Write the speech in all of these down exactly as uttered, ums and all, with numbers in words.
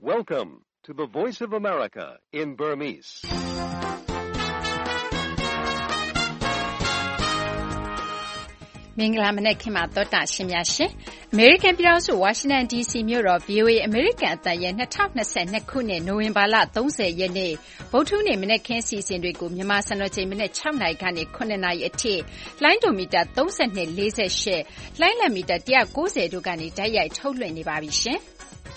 Welcome to the Voice of America in Burmese. ။မင်္ဂလာမနက်ခင်းပါသောတာရှင်များရှင်။ American ပြည်ထောင်စု Washington ဒီ စီ မြို့တော် ဗွီအိုအေ American အသံရဲ့ ၂၀၂၂ ခုနှစ် နိုဝင်ဘာလ ၃၀ ရက်နေ့ ဗုဒ္ဓဟူးနေ့ မနက်ခင်းအစီအစဉ်တွေကို မြန်မာစံတော်ချိန် မနက် ၆ နာရီကနေ ၇ နာရီအထိ လှိုင်းဒိုမီတာ ၃၂ ၄၈ လှိုင်းလံမီတာ ၁၉၀ တို့ကနေ တိုက်ရိုက်ထုတ်လွှင့်နေပါပြီရှင်။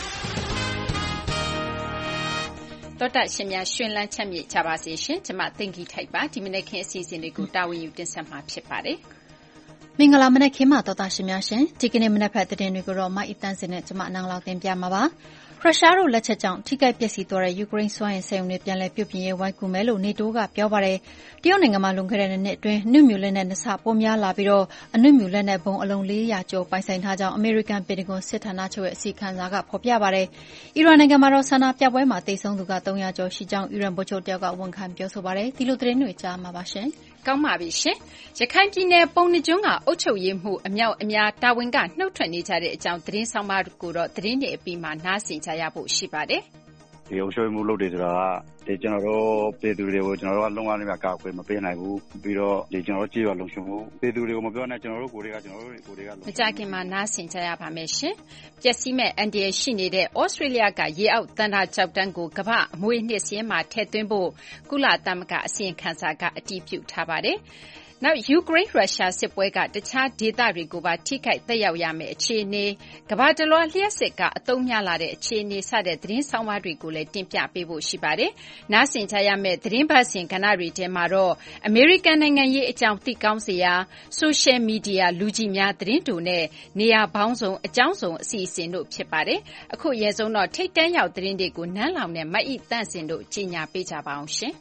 သောတာရှင်များရှင်လန်းချမ်းမြေ့ကြပါစေရှင်။ကျွန်မသိင်္ဂီထိုက်ပါဒီမနေ့ခင်းအစီအစဉ်တွေကိုတာဝန်ယူတင်ဆက်မှာဖြစ်ပါတယ်။မင်္ဂလာမနက်ခင်းပါသောတာရှင်များရှင်ဒီကနေ့မနက်ဖက်သတင်းတွေကိုတော့မအီတန်းစင်နဲ့ကျွန်မအနန်းလောက်တင်ပြမှာပါ။ရုရှားတို့လက်ချက်ကြောင့်ထိခိုက်ပျက်စီးသွားတဲ့ယူကရိန်းစွမ်းအင်စက်ရုံတွေပြန်လည်ပြုပြင်ရေးဝိုင်းကူမယ်လို့နေတိုးကပြောပါတယ်။တရုတ်နိုင်ငံမှာလွန်ခဲ့တဲ့နှစ်အတွင်းအနုမြူလက်နက်နှစ်ဆပိုများလာပြီးတော့အနုမြူလက်နက်ဘုံအလုံး၄၀၀ကျော်ပိုင်ဆိုင်ထားကြောင်းအမေရိကန်ပင်တဂွန်စစ်ဌာနချုပ်ရဲ့အစီအခံစာကဖော်ပြပါတယ်။အီရန်နိုင်ငံမှာတော့ဆန္ဒပြပွဲမှာတိတ်ဆုံးသူက၃၀၀ကျော်ရှိကြောင်းအီရန်ဗိုလ်ချုပ်တယောက်ကဝန်ခံပြောဆိုပါတယ်။ဒီလိုသတင်းတွေကြားမှာပါရှင်။ကောင်းပါပြီရှင်။ရခိုင်ပြည်နယ်ပုံနှကျွန်းကအုပ်ချုပ်ရေးမှုအမြောက်အများတာဝန်ကနှုတ်ထွက်နေကြတဲ့အကြောင်းသတင်းဆောင်မကိုတော့သတင်းတွေအပြီးမှာနားဆင်ကြရဖို့ရှိပါတယ်။ဒီအုပ်ချုပ်မှုလုပ်တယ်ဆိုတာကဒီကျွန်တော်တို့ပြည်သူတွေကိုကျွန်တော်တို့ကလုံးဝနေမှာကာကွယ်မပေးနိုင်ဘူးပြီးတော့ဒီကျွန်တော်တို့ကြည့်ရလုံခြုံမှုပြည်သူတွေကိုမပြောနဲ့ကျွန်တော်တို့ကိုယ်တွေကကျွန်တော်တို့ကိုယ်တွေကမကြခင်မှာနားဆင်ကြရပါမယ်ရှင်။ပျက်စီးမဲ့အန်ဒီရရှိနေတဲ့ဩစတြေးလျကရေအောက်တန်တာကြောက်တန်းကိုကမ္ဘာအမွေနှစ်စည်းမှာထည့်သွင်းဖို့ကုလသမဂ္ဂအစီရင်ခံစာကအတည်ပြုထားပါတယ်။နောက်ယူကရိန်းရုရှားစစ်ပွဲကတခြားဒေသတွေကိုပါထိခိုက်သက်ရောက်ရမယ့်အခြေအနေကမ္ဘာတလွှားလျှက်စစ်ကအသုံးများလာတဲ့အခြေအနေစတဲ့သတင်းဆောင်မတွေကိုလည်းတင်ပြပေးဖို့ရှိပါတယ်။နားဆင်ကြရမယ့်သတင်းပတ်စဉ်ကဏ္ဍတွေထဲမှာတော့အမေရိကန်နိုင်ငံရေးအကြောင်းသိကောင်းစရာဆိုရှယ်မီဒီယာလူကြည့်များသတင်းတူနဲ့နေရာပေါင်းစုံအကြောင်းစုံအစီအစဉ်တို့ဖြစ်ပါတယ်။အခုရဲဆုံးတော့ထိတ်တန်းရောက်သတင်းတွေကိုနန်းလောင်နဲ့မတ်ဤတန့်စင်တို့ကြီးညာပေးကြပါအောင်ရှင်။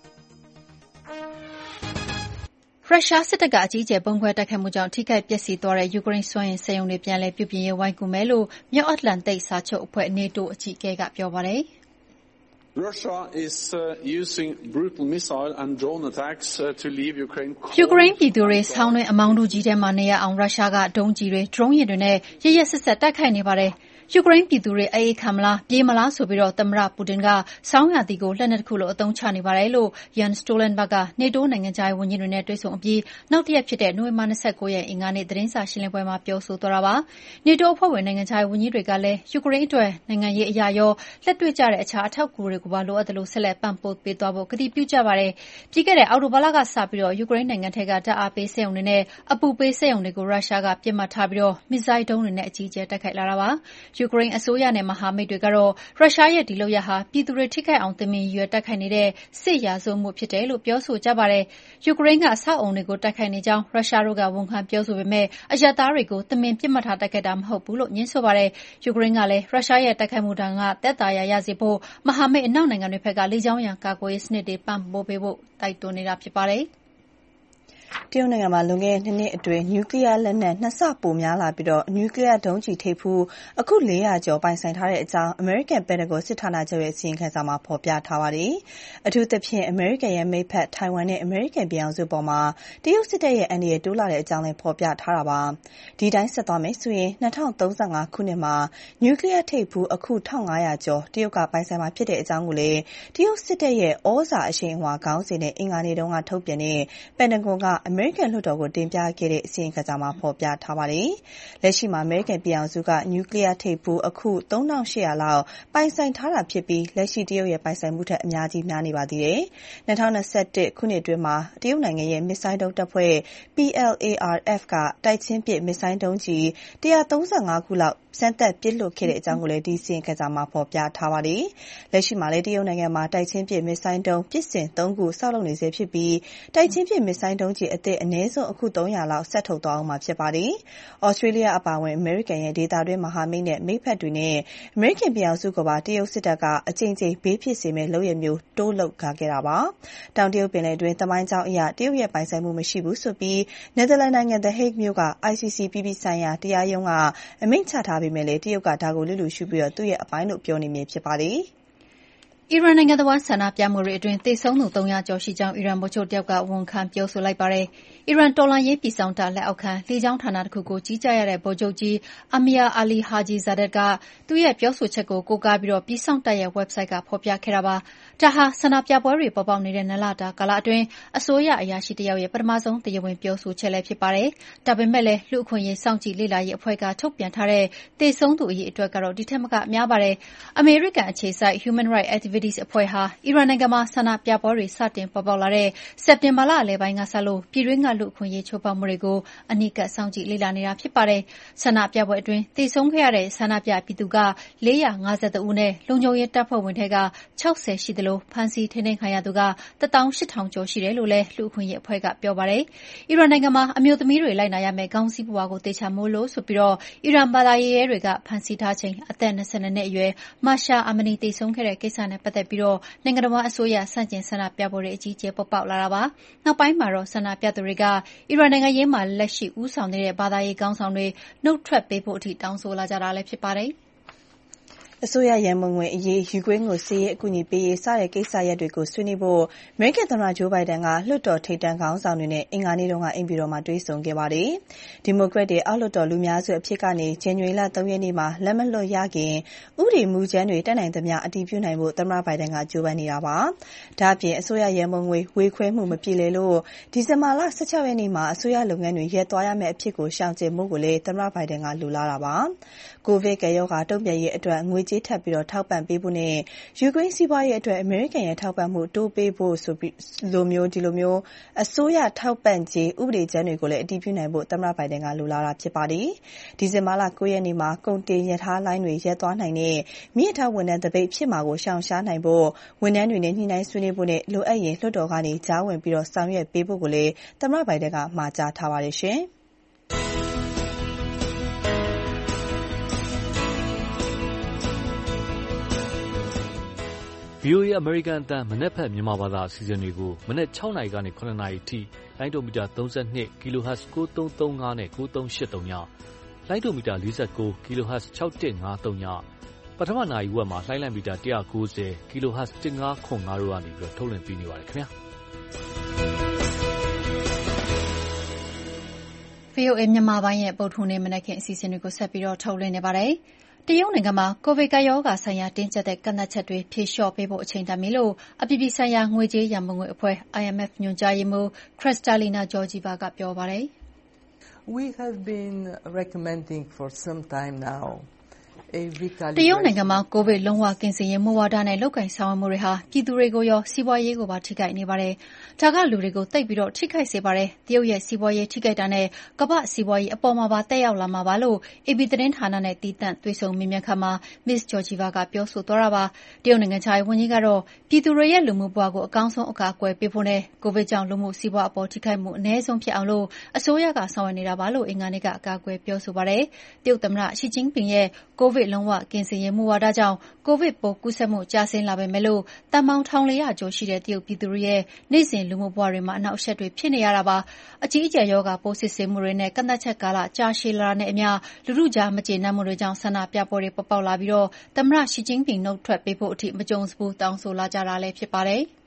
ရုရှားစစ်တပ်ကအကြီးအကျယ်ပုံခွဲတိုက်ခိုက်မှုကြောင့်ထိခိုက်ပျက်စီးသွားတဲ့ယူကရိန်းစွမ်းအင်စက်ရုံတွေပြန်လည်ပြုပြင်ရေးဝိုင်းကူမယ်လို့မြောက်အတ္တလန်တိတ်စာချုပ်အဖွဲ့နေတိုးအကြီးအကဲကပြောပါတယ်။ Russia is uh, using brutal missile and drone attacks uh, to leave Ukraine. ယူကရိန်းပြည်သူတွေဆောင်းတွင်းအမောင်းတူကြီးထဲမှာနေရအောင်ရုရှားကဒုံးကြီးတွေဒရုန်းယာဉ်တွေနဲ့ရရဆက်ဆက်တိုက်ခိုက်နေပါတယ်။ယူကရိန်းပြည်သူတွေအေးခံမလားပြေးမလားဆိုပြီးတော့သမ္မတပူတင်ကဆောင်းရာသီကိုလက်နက်တစ်ခုလိုအသုံးချနေပါတယ်လို့ Jens Stoltenberg ကနေတိုးနိုင်ငံခြားရေးဝန်ကြီးတွေနဲ့တွေ့ဆုံအပြီးနောက်တစ်ရက်ဖြစ်တဲ့နိုဝင်ဘာ၂၉ရက်အင်္ဂါနေ့သတင်းစာရှင်းလင်းပွဲမှာပြောဆိုသွားတာပါ။နေတိုးအဖွဲ့ဝင်နိုင်ငံခြားရေးဝန်ကြီးတွေကလည်းယူကရိန်းအတွက်နိုင်ငံရေးအရာရောလက်တွေ့ကျတဲ့အခြားအထောက်အကူတွေကိုပါလိုအပ်တယ်လို့ဆက်လက်ပံ့ပိုးပေးသွားဖို့ကတိပြုကြပါတယ်။ပြီးခဲ့တဲ့အောက်တိုဘာလကစပြီးတော့ယူကရိန်းနိုင်ငံထက်ကဓာတ်အားပေးစက်ရုံတွေနဲ့အပူပေးစက်ရုံတွေကိုရုရှားကပြစ်မှတ်ထားပြီးတော့မစ်ဇိုင်းဒုံးတွေနဲ့အကြီးအကျယ်တိုက်ခိုက်လာတာပါ။ယူကရိန်းအစိုးရနဲ့မဟာမိတ်တွေကတော့ရုရှားရဲ့ဒီလုပ်ရပ်ဟာပြည်သူတွေထိခိုက်အောင်တမင်ရွယ်တိုက်ခိုက်နေတဲ့စစ်ရာဇဝတ်မှုဖြစ်တယ်လို့ပြောဆိုကြပါတယ်။ယူကရိန်းကအဆောက်အုံတွေကိုတိုက်ခိုက်နေကြောင်းရုရှားတို့ကဝန်ခံပြောဆိုပေမဲ့အရပ်သားတွေကိုတမင်ပြစ်မှတ်ထားတိုက်ခိုက်တာမဟုတ်ဘူးလို့ညင်းဆိုပါတယ်။ယူကရိန်းကလည်းရုရှားရဲ့တိုက်ခိုက်မှုတန်းကတက်တာရရစေဖို့မဟာမိတ်အနောက်နိုင်ငံတွေဘက်ကလေကြောင်းရန်ကာကွယ်ရေးစနစ်တွေပံ့ပိုးပေးဖို့တိုက်တွန်းနေတာဖြစ်ပါတယ်။တရုတ်နိုင်ငံမှာလွန်ခဲ့တဲ့နှစ်နှစ်အတွင်းနျူကလ িয়ার လက်နက်နှစ်ဆပိုများလာပြီးတော့နျူကလ িয়ার ဒုံးကျည်ထိပ်ဖူးအခု၄၀၀ကျော်ပိုင်ဆိုင်ထားတဲ့အကြောင်းအမေရိကန်ပင်တဂွန်စစ်ဌာနချုပ်ရဲ့အစီရင်ခံစာမှာဖော်ပြထားပါတယ်။အထူးသဖြင့်အမေရိကန်ရဲ့မိတ်ဖက်ထိုင်ဝမ်နဲ့အမေရိကန်ပြည်အောင်စုပေါ်မှာတရုတ်စစ်တပ်ရဲ့အန္တရာယ်တိုးလာတဲ့အကြောင်းလည်းဖော်ပြထားတာပါ။ဒီတိုင်းဆက်သွားမယ်ဆိုရင်၂၀၃၅ခုနှစ်မှာနျူကလ িয়ার ထိပ်ဖူးအခု၁၅၀၀ကျော်တရုတ်ကပိုင်ဆိုင်မှာဖြစ်တဲ့အကြောင်းကိုလည်းတရုတ်စစ်တပ်ရဲ့ဩဇာအရှိန်အဝါခေါင်းစဉ်နဲ့အင်္ဂါနေ့တုန်းကထုတ်ပြန်တဲ့ပင်တဂွန်ကအမေရိကန်လွှတ်တော်ကိုတင်ပြခဲ့တဲ့အစီရင်ခံစာမှာဖော်ပြထားပါတယ်။လက်ရှိမှာအမေရိကန်ပြည်အောင်စုကနျူကလ িয়ার ထိပ်ဖူးအခု၃၈၀၀လောက်ပိုင်ဆိုင်ထားတာဖြစ်ပြီးလက်ရှိတရုတ်ရဲ့ပိုင်ဆိုင်မှုထက်အများကြီးများနေပါသေးတယ်။၂၀၂၁ခုနှစ်အတွင်းမှာတရုတ်နိုင်ငံရဲ့မစ်ဇိုင်းဒုံးတပ်ဖွဲ့ P L A R F ကတိုက်ချင်းပစ်မစ်ဇိုင်းဒုံးကြီး၁၃၅ခုလောက်စမ်းသပ်ပစ်လွှတ်ခဲ့တဲ့အကြောင်းကိုလည်းဒီစီရင်ခံစာမှာဖော်ပြထားပါတယ်။လက်ရှိမှာလည်းတရုတ်နိုင်ငံမှာတိုက်ချင်းပစ်မစ်ဇိုင်းဒုံးပစ်စင်၃ခုဆောက်လုပ်နေဆဲဖြစ်ပြီးတိုက်ချင်းပစ်မစ်ဇိုင်းဒုံးကြီးအသစ်အနည်းဆုံးအခု၃၀၀လောက်ဆက်ထုတ်သွားအောင်မှာဖြစ်ပါတယ်။ဩစတြေးလျအပါအဝင်အမေရိကန်ရဲ့ဒေသတွင်းမဟာမိတ်နဲ့မိတ်ဖက်တွေနဲ့အမေရိကန်ပြည်အောင်စုကပါတရုတ်စစ်တပ်ကအကြိမ်ကြိမ်ဘေးဖြစ်စေမဲ့လုပ်ရမျိုးတိုးလုပ်ခဲ့တာပါ။တောင်တရုတ်ပင်လယ်တွင်းသမိုင်းကြောင်းအရတရုတ်ရဲ့ပိုင်ဆိုင်မှုမရှိဘူးဆိုပြီးနယ်သာလန်နိုင်ငံ The Hague မြို့က I C C ပြည်ပဆိုင်ရာတရားရုံးကအမိန့်ချထားပေမဲ့လည်းတရုတ်ကဒါကိုလျစ်လျူရှုပြီးတော့သူ့ရဲ့အပိုင်းလို့ပြောနေမြဲဖြစ်ပါတယ်။အီရန်နိုင်ငံတော်ဆန္ဒပြမှုတွေအတွင်းသေဆုံးသူသုံးရာကျော်ရှိကြောင်းအီရန်ဗိုလ်ချုပ်တယောက်ကဝန်ခံပြောဆိုလိုက်ပါတယ်။အီရန်တော်လှန်ရေးပြည်ဆောင်တပ်လက်အောက်ခံလေကြောင်းဌာနတစ်ခုကိုကြီးကြပ်ရတဲ့ဗိုလ်ချုပ်ကြီး Amir Ali Hajizadeh ကသူ့ရဲ့ပြောဆိုချက်ကိုကိုးကားပြီးပြည်ဆောင်တပ်ရဲ့ website ကဖော်ပြခဲ့တာပါ။ဒါဟာဆန္ဒပြပွဲတွေပေါ်ပေါက်နေတဲ့နှစ်လတာကာလအတွင်းအစိုးရအရာရှိတယောက်ရဲ့ပထမဆုံးတရားဝင်ပြောဆိုချက်လည်းဖြစ်ပါတယ်။ဒါပေမဲ့လည်းလူ့အခွင့်အရေးစောင့်ကြည့်လေ့လာရေးအဖွဲ့ကထုတ်ပြန်ထားတဲ့သေဆုံးသူအရေအတွက်ကတော့ဒီထက်မကများပါတယ်။အမေရိကန်အခြေစိုက် Human Rights Activities အဖွဲ့ဟာအီရန်နိုင်ငံမှာဆန္ဒပြပွဲတွေစတင်ပေါ်ပေါက်လာတဲ့စက်တင်ဘာလအလယ်ပိုင်းကစလို့ပြည်တွင်းကလူ့အခွင့်အရေးချိုးဖောက်မှုတွေကိုအနီးကပ်စောင့်ကြည့်လေ့လာနေတာဖြစ်ပါတယ်။ဆန္ဒပြပွဲအတွင်းသေဆုံးခဲ့ရတဲ့ဆန္ဒပြပြည်သူကလေးရာ၅၁ဦးနဲ့လုံခြုံရေးတပ်ဖွဲ့ဝင်တွေက၆၀ရှိသလိုဖမ်းဆီးထိန်းသိမ်းခံရသူကတစ်သောင်းရှစ်ထောင်ကျော်ရှိတယ်လို့လည်းလူ့အခွင့်အရေးအဖွဲ့ကပြောပါတယ်။အီရန်နိုင်ငံမှာအမျိုးသမီးတွေလိုက်နာရမယ့်ခေါင်းစည်းပုဝါကိုသေချာမိုးလို့ဆိုပြီးအီရန်ဘာသာရေးရဲတွေကဖမ်းဆီးထားချိန်အသက်၂၂နှစ်အရွယ်မာရှာအာမနီသေဆုံးခဲ့တဲ့ကိစ္စနဲ့ပတ်သက်ပြီးနိုင်ငံတော်အစိုးရဆန့်ကျင်ဆန္ဒပြပွဲတွေအကြီးအကျယ်ပေါ်ပေါက်လာတာပါ။နောက်ပိုင်းမှာတော့ဆန္ဒပြသူတွေကအီရန်နိုင်ငံရေးမှာလက်ရှိဦးဆောင်နေတဲ့ဘာသာရေးခေါင်းဆောင်တွေနှုတ်ထွက်ပေးဖို့အထိတောင်းဆိုလာကြတာလည်းဖြစ်ပါတယ်။အစိုးရရန်ပုံငွေအရေးယူကရိန်းကိုစစ်ရေးအကူအညီပေးရေးစတဲ့ကိစ္စရပ်တွေကိုဆွေးနွေးဖို့အမေရိကန်သမ္မတဂျိုးဘိုင်ဒန်ကလွှတ်တော်ထိပ်တန်းခေါင်းဆောင်တွေနဲ့အင်္ဂါနေ့တုန်းကအိမ်ဖြူတော်မှာတွေ့ဆုံခဲ့ပါတယ်။ဒီမိုကရက်တွေအောက်လွှတ်တော်လူများစုအဖြစ်ကနေဇန်နဝါရီလသုံးရက်နေ့မှာလက်မလွတ်ရခင်ဥပဒေမူကြမ်းတွေတက်နိုင်သမျှအတည်ပြုနိုင်ဖို့သမ္မတဘိုင်ဒန်ကကြိုးပမ်းနေတာပါ။ဒါ့အပြင်အစိုးရရန်ပုံငွေဝေခွဲမှုမပြေလည်လို့ဒီဇင်ဘာလ၁၆ရက်နေ့မှာအစိုးရလုပ်ငန်းတွေရပ်သွားရမယ့်အဖြစ်ကိုရှောင်ကျဉ်ဖို့ကိုလည်းသမ္မတဘိုင်ဒန်ကလိုလားတာပါ။ကိုဗစ်ကပ်ရောဂါတုံ့ပြန်ရေးအတွက်ငွေကြေးထပ်ပြီးထောက်ပံ့ပေးဖို့နဲ့ယူကရိန်းစီးပွားရေးအတွက်အမေရိကန်ရဲ့ထောက်ပံ့မှုတိုးပေးဖို့ဆိုပြီးလိုမျိုးဒီလိုမျိုးအစိုးရထောက်ပံ့ကြေးဥပဒေကြမ်းတွေကိုလည်းအတည်ပြုနိုင်ဖို့သမ္မတဘိုင်ဒန်ကလိုလားတာဖြစ်ပါတယ်။ဒီဇင်ဘာလ၉ရက်နေ့မှာကုန်တင်ရထားလိုင်းတွေရပ်သွားနိုင်တဲ့မြစ်ထောက်ဝန်ထမ်းတပိတ်ဖြစ်မှာကိုရှောင်ရှားနိုင်ဖို့ဝန်ထမ်းတွေနဲ့ညှိနှိုင်းဆွေးနွေးဖို့နဲ့လိုအပ်ရင်လွှတ်တော်ကနေကြားဝင်ပြီးတော့ဆောင်ရွက်ပေးဖို့ကိုလည်းသမ္မတဘိုင်ဒန်ကမှာကြားထားပါတယ်ရှင်။ဗွီအိုအေ အမေရိကန်အသံမနက်ဖြန်မြန်မာဘာသာအစီအစဉ်တွေကိုမနက်၆နာရီကနေ၇နာရီအထိလိုင်းဒိုမီတာ၃၂ kHz ကိုသုံးသုံးငါးနဲ့ကိုသုံးရှစ်သုံးညလိုင်းဒိုမီတာ၄၉ kHz ၆၁၅သုံးညပထမနာရီဝက်မှာလှိုင်းလံမီတာ၁၉၀ kHz ၁၅ခွန်ငါတို့ကနေပြီးထုတ်လွှင့်ပေးနေပါတယ်ခင်ဗျာဗွီအိုအေမြန်မာပိုင်းရဲ့ဗုဒ္ဓဟူးနေ့မနက်ခင်းအစီအစဉ်တွေကိုဆက်ပြီးထုတ်လွှင့်နေပါတယ်။တရုတ်နိုင်ငံမှာကိုဗစ်ကပ်ရောဂါဆိုင်ရာတင်းကျပ်တဲ့ကန့်သတ်ချက်တွေဖြေလျှော့ပေးဖို့အချိန်တန်ပြီလို့အပြည်ပြည်ဆိုင်ရာငွေကြေးရန်ပုံငွေအဖွဲ့ I M F ညွှန်ကြားရေးမှူး Kristalina Georgieva ကပြောပါတယ်။ We have been recommending for some time now တရုတ်နိုင်ငံမှာကိုဗစ်လုံးဝကင်းစင်ရေးမူဝါဒနဲ့လုပ်ကိုင်ဆောင်ရွက်မှုတွေဟာပြည်သူတွေကိုရောစီးပွားရေးကိုပါထိခိုက်နေပါတယ်။ဒါကလူတွေကိုသိပ်ပြီးတော့ထိခိုက်စေပါတယ်။တရုတ်ရဲ့စီးပွားရေးထိခိုက်တာနဲ့ကမ္ဘာစီးပွားရေးအပေါ်မှာပါတက်ရောက်လာမှာပါလို့ A B သတင်းဌာနနဲ့တီးသန့်တွေ့ဆုံမေးမြန်းခန်းမှာ Miss Georgieva ကပြောဆိုသွားတာပါ။တရုတ်နိုင်ငံခြားရေးဝန်ကြီးကတော့ပြည်သူတွေရဲ့လူမှုဘဝကိုအကောင်းဆုံးအကာအကွယ်ပေးဖို့နဲ့ကိုဗစ်ကြောင့်လူမှုစီးပွားအပေါ်ထိခိုက်မှုအနည်းဆုံးဖြစ်အောင်လို့အစိုးရကဆောင်ရွက်နေတာပါလို့အင်္ဂါနေ့ကအကာအကွယ်ပြောဆိုပါတယ်။တရုတ်သမ္မတရှီကျင်းပင်ရဲ့ကိုဗစ်လုံးဝကင်းစင်ရေးမူဝါဒကြောင့်ကိုဗစ်ပိုးကူးစက်မှုကျဆင်းလာပေမဲ့လို့တန်ပေါင်းထောင်လေးရာကျော်ရှိတဲ့တရုတ်ပြည်သူတွေရဲ့နေ့စဉ်လူမှုဘဝတွေမှာအနောက်အရှက်တွေဖြစ်နေရတာပါအကြီးအကျယ်ရောဂါပိုးစစ်ဆေးမှုတွေနဲ့ကန့်သတ်ချက်ကာလကြာရှည်လာတာနဲ့အမျှလူထုကြားမကျေနပ်မှုတွေကြောင့်ဆန္ဒပြပွဲတွေပေါ်ပေါက်လာပြီးတော့သမ္မတရှီကျင်းပင်နှုတ်ထွက်ပေးဖို့အထိမကြုံစဘူးတောင်းဆိုလာကြတာလည်းဖြစ်ပါတယ်။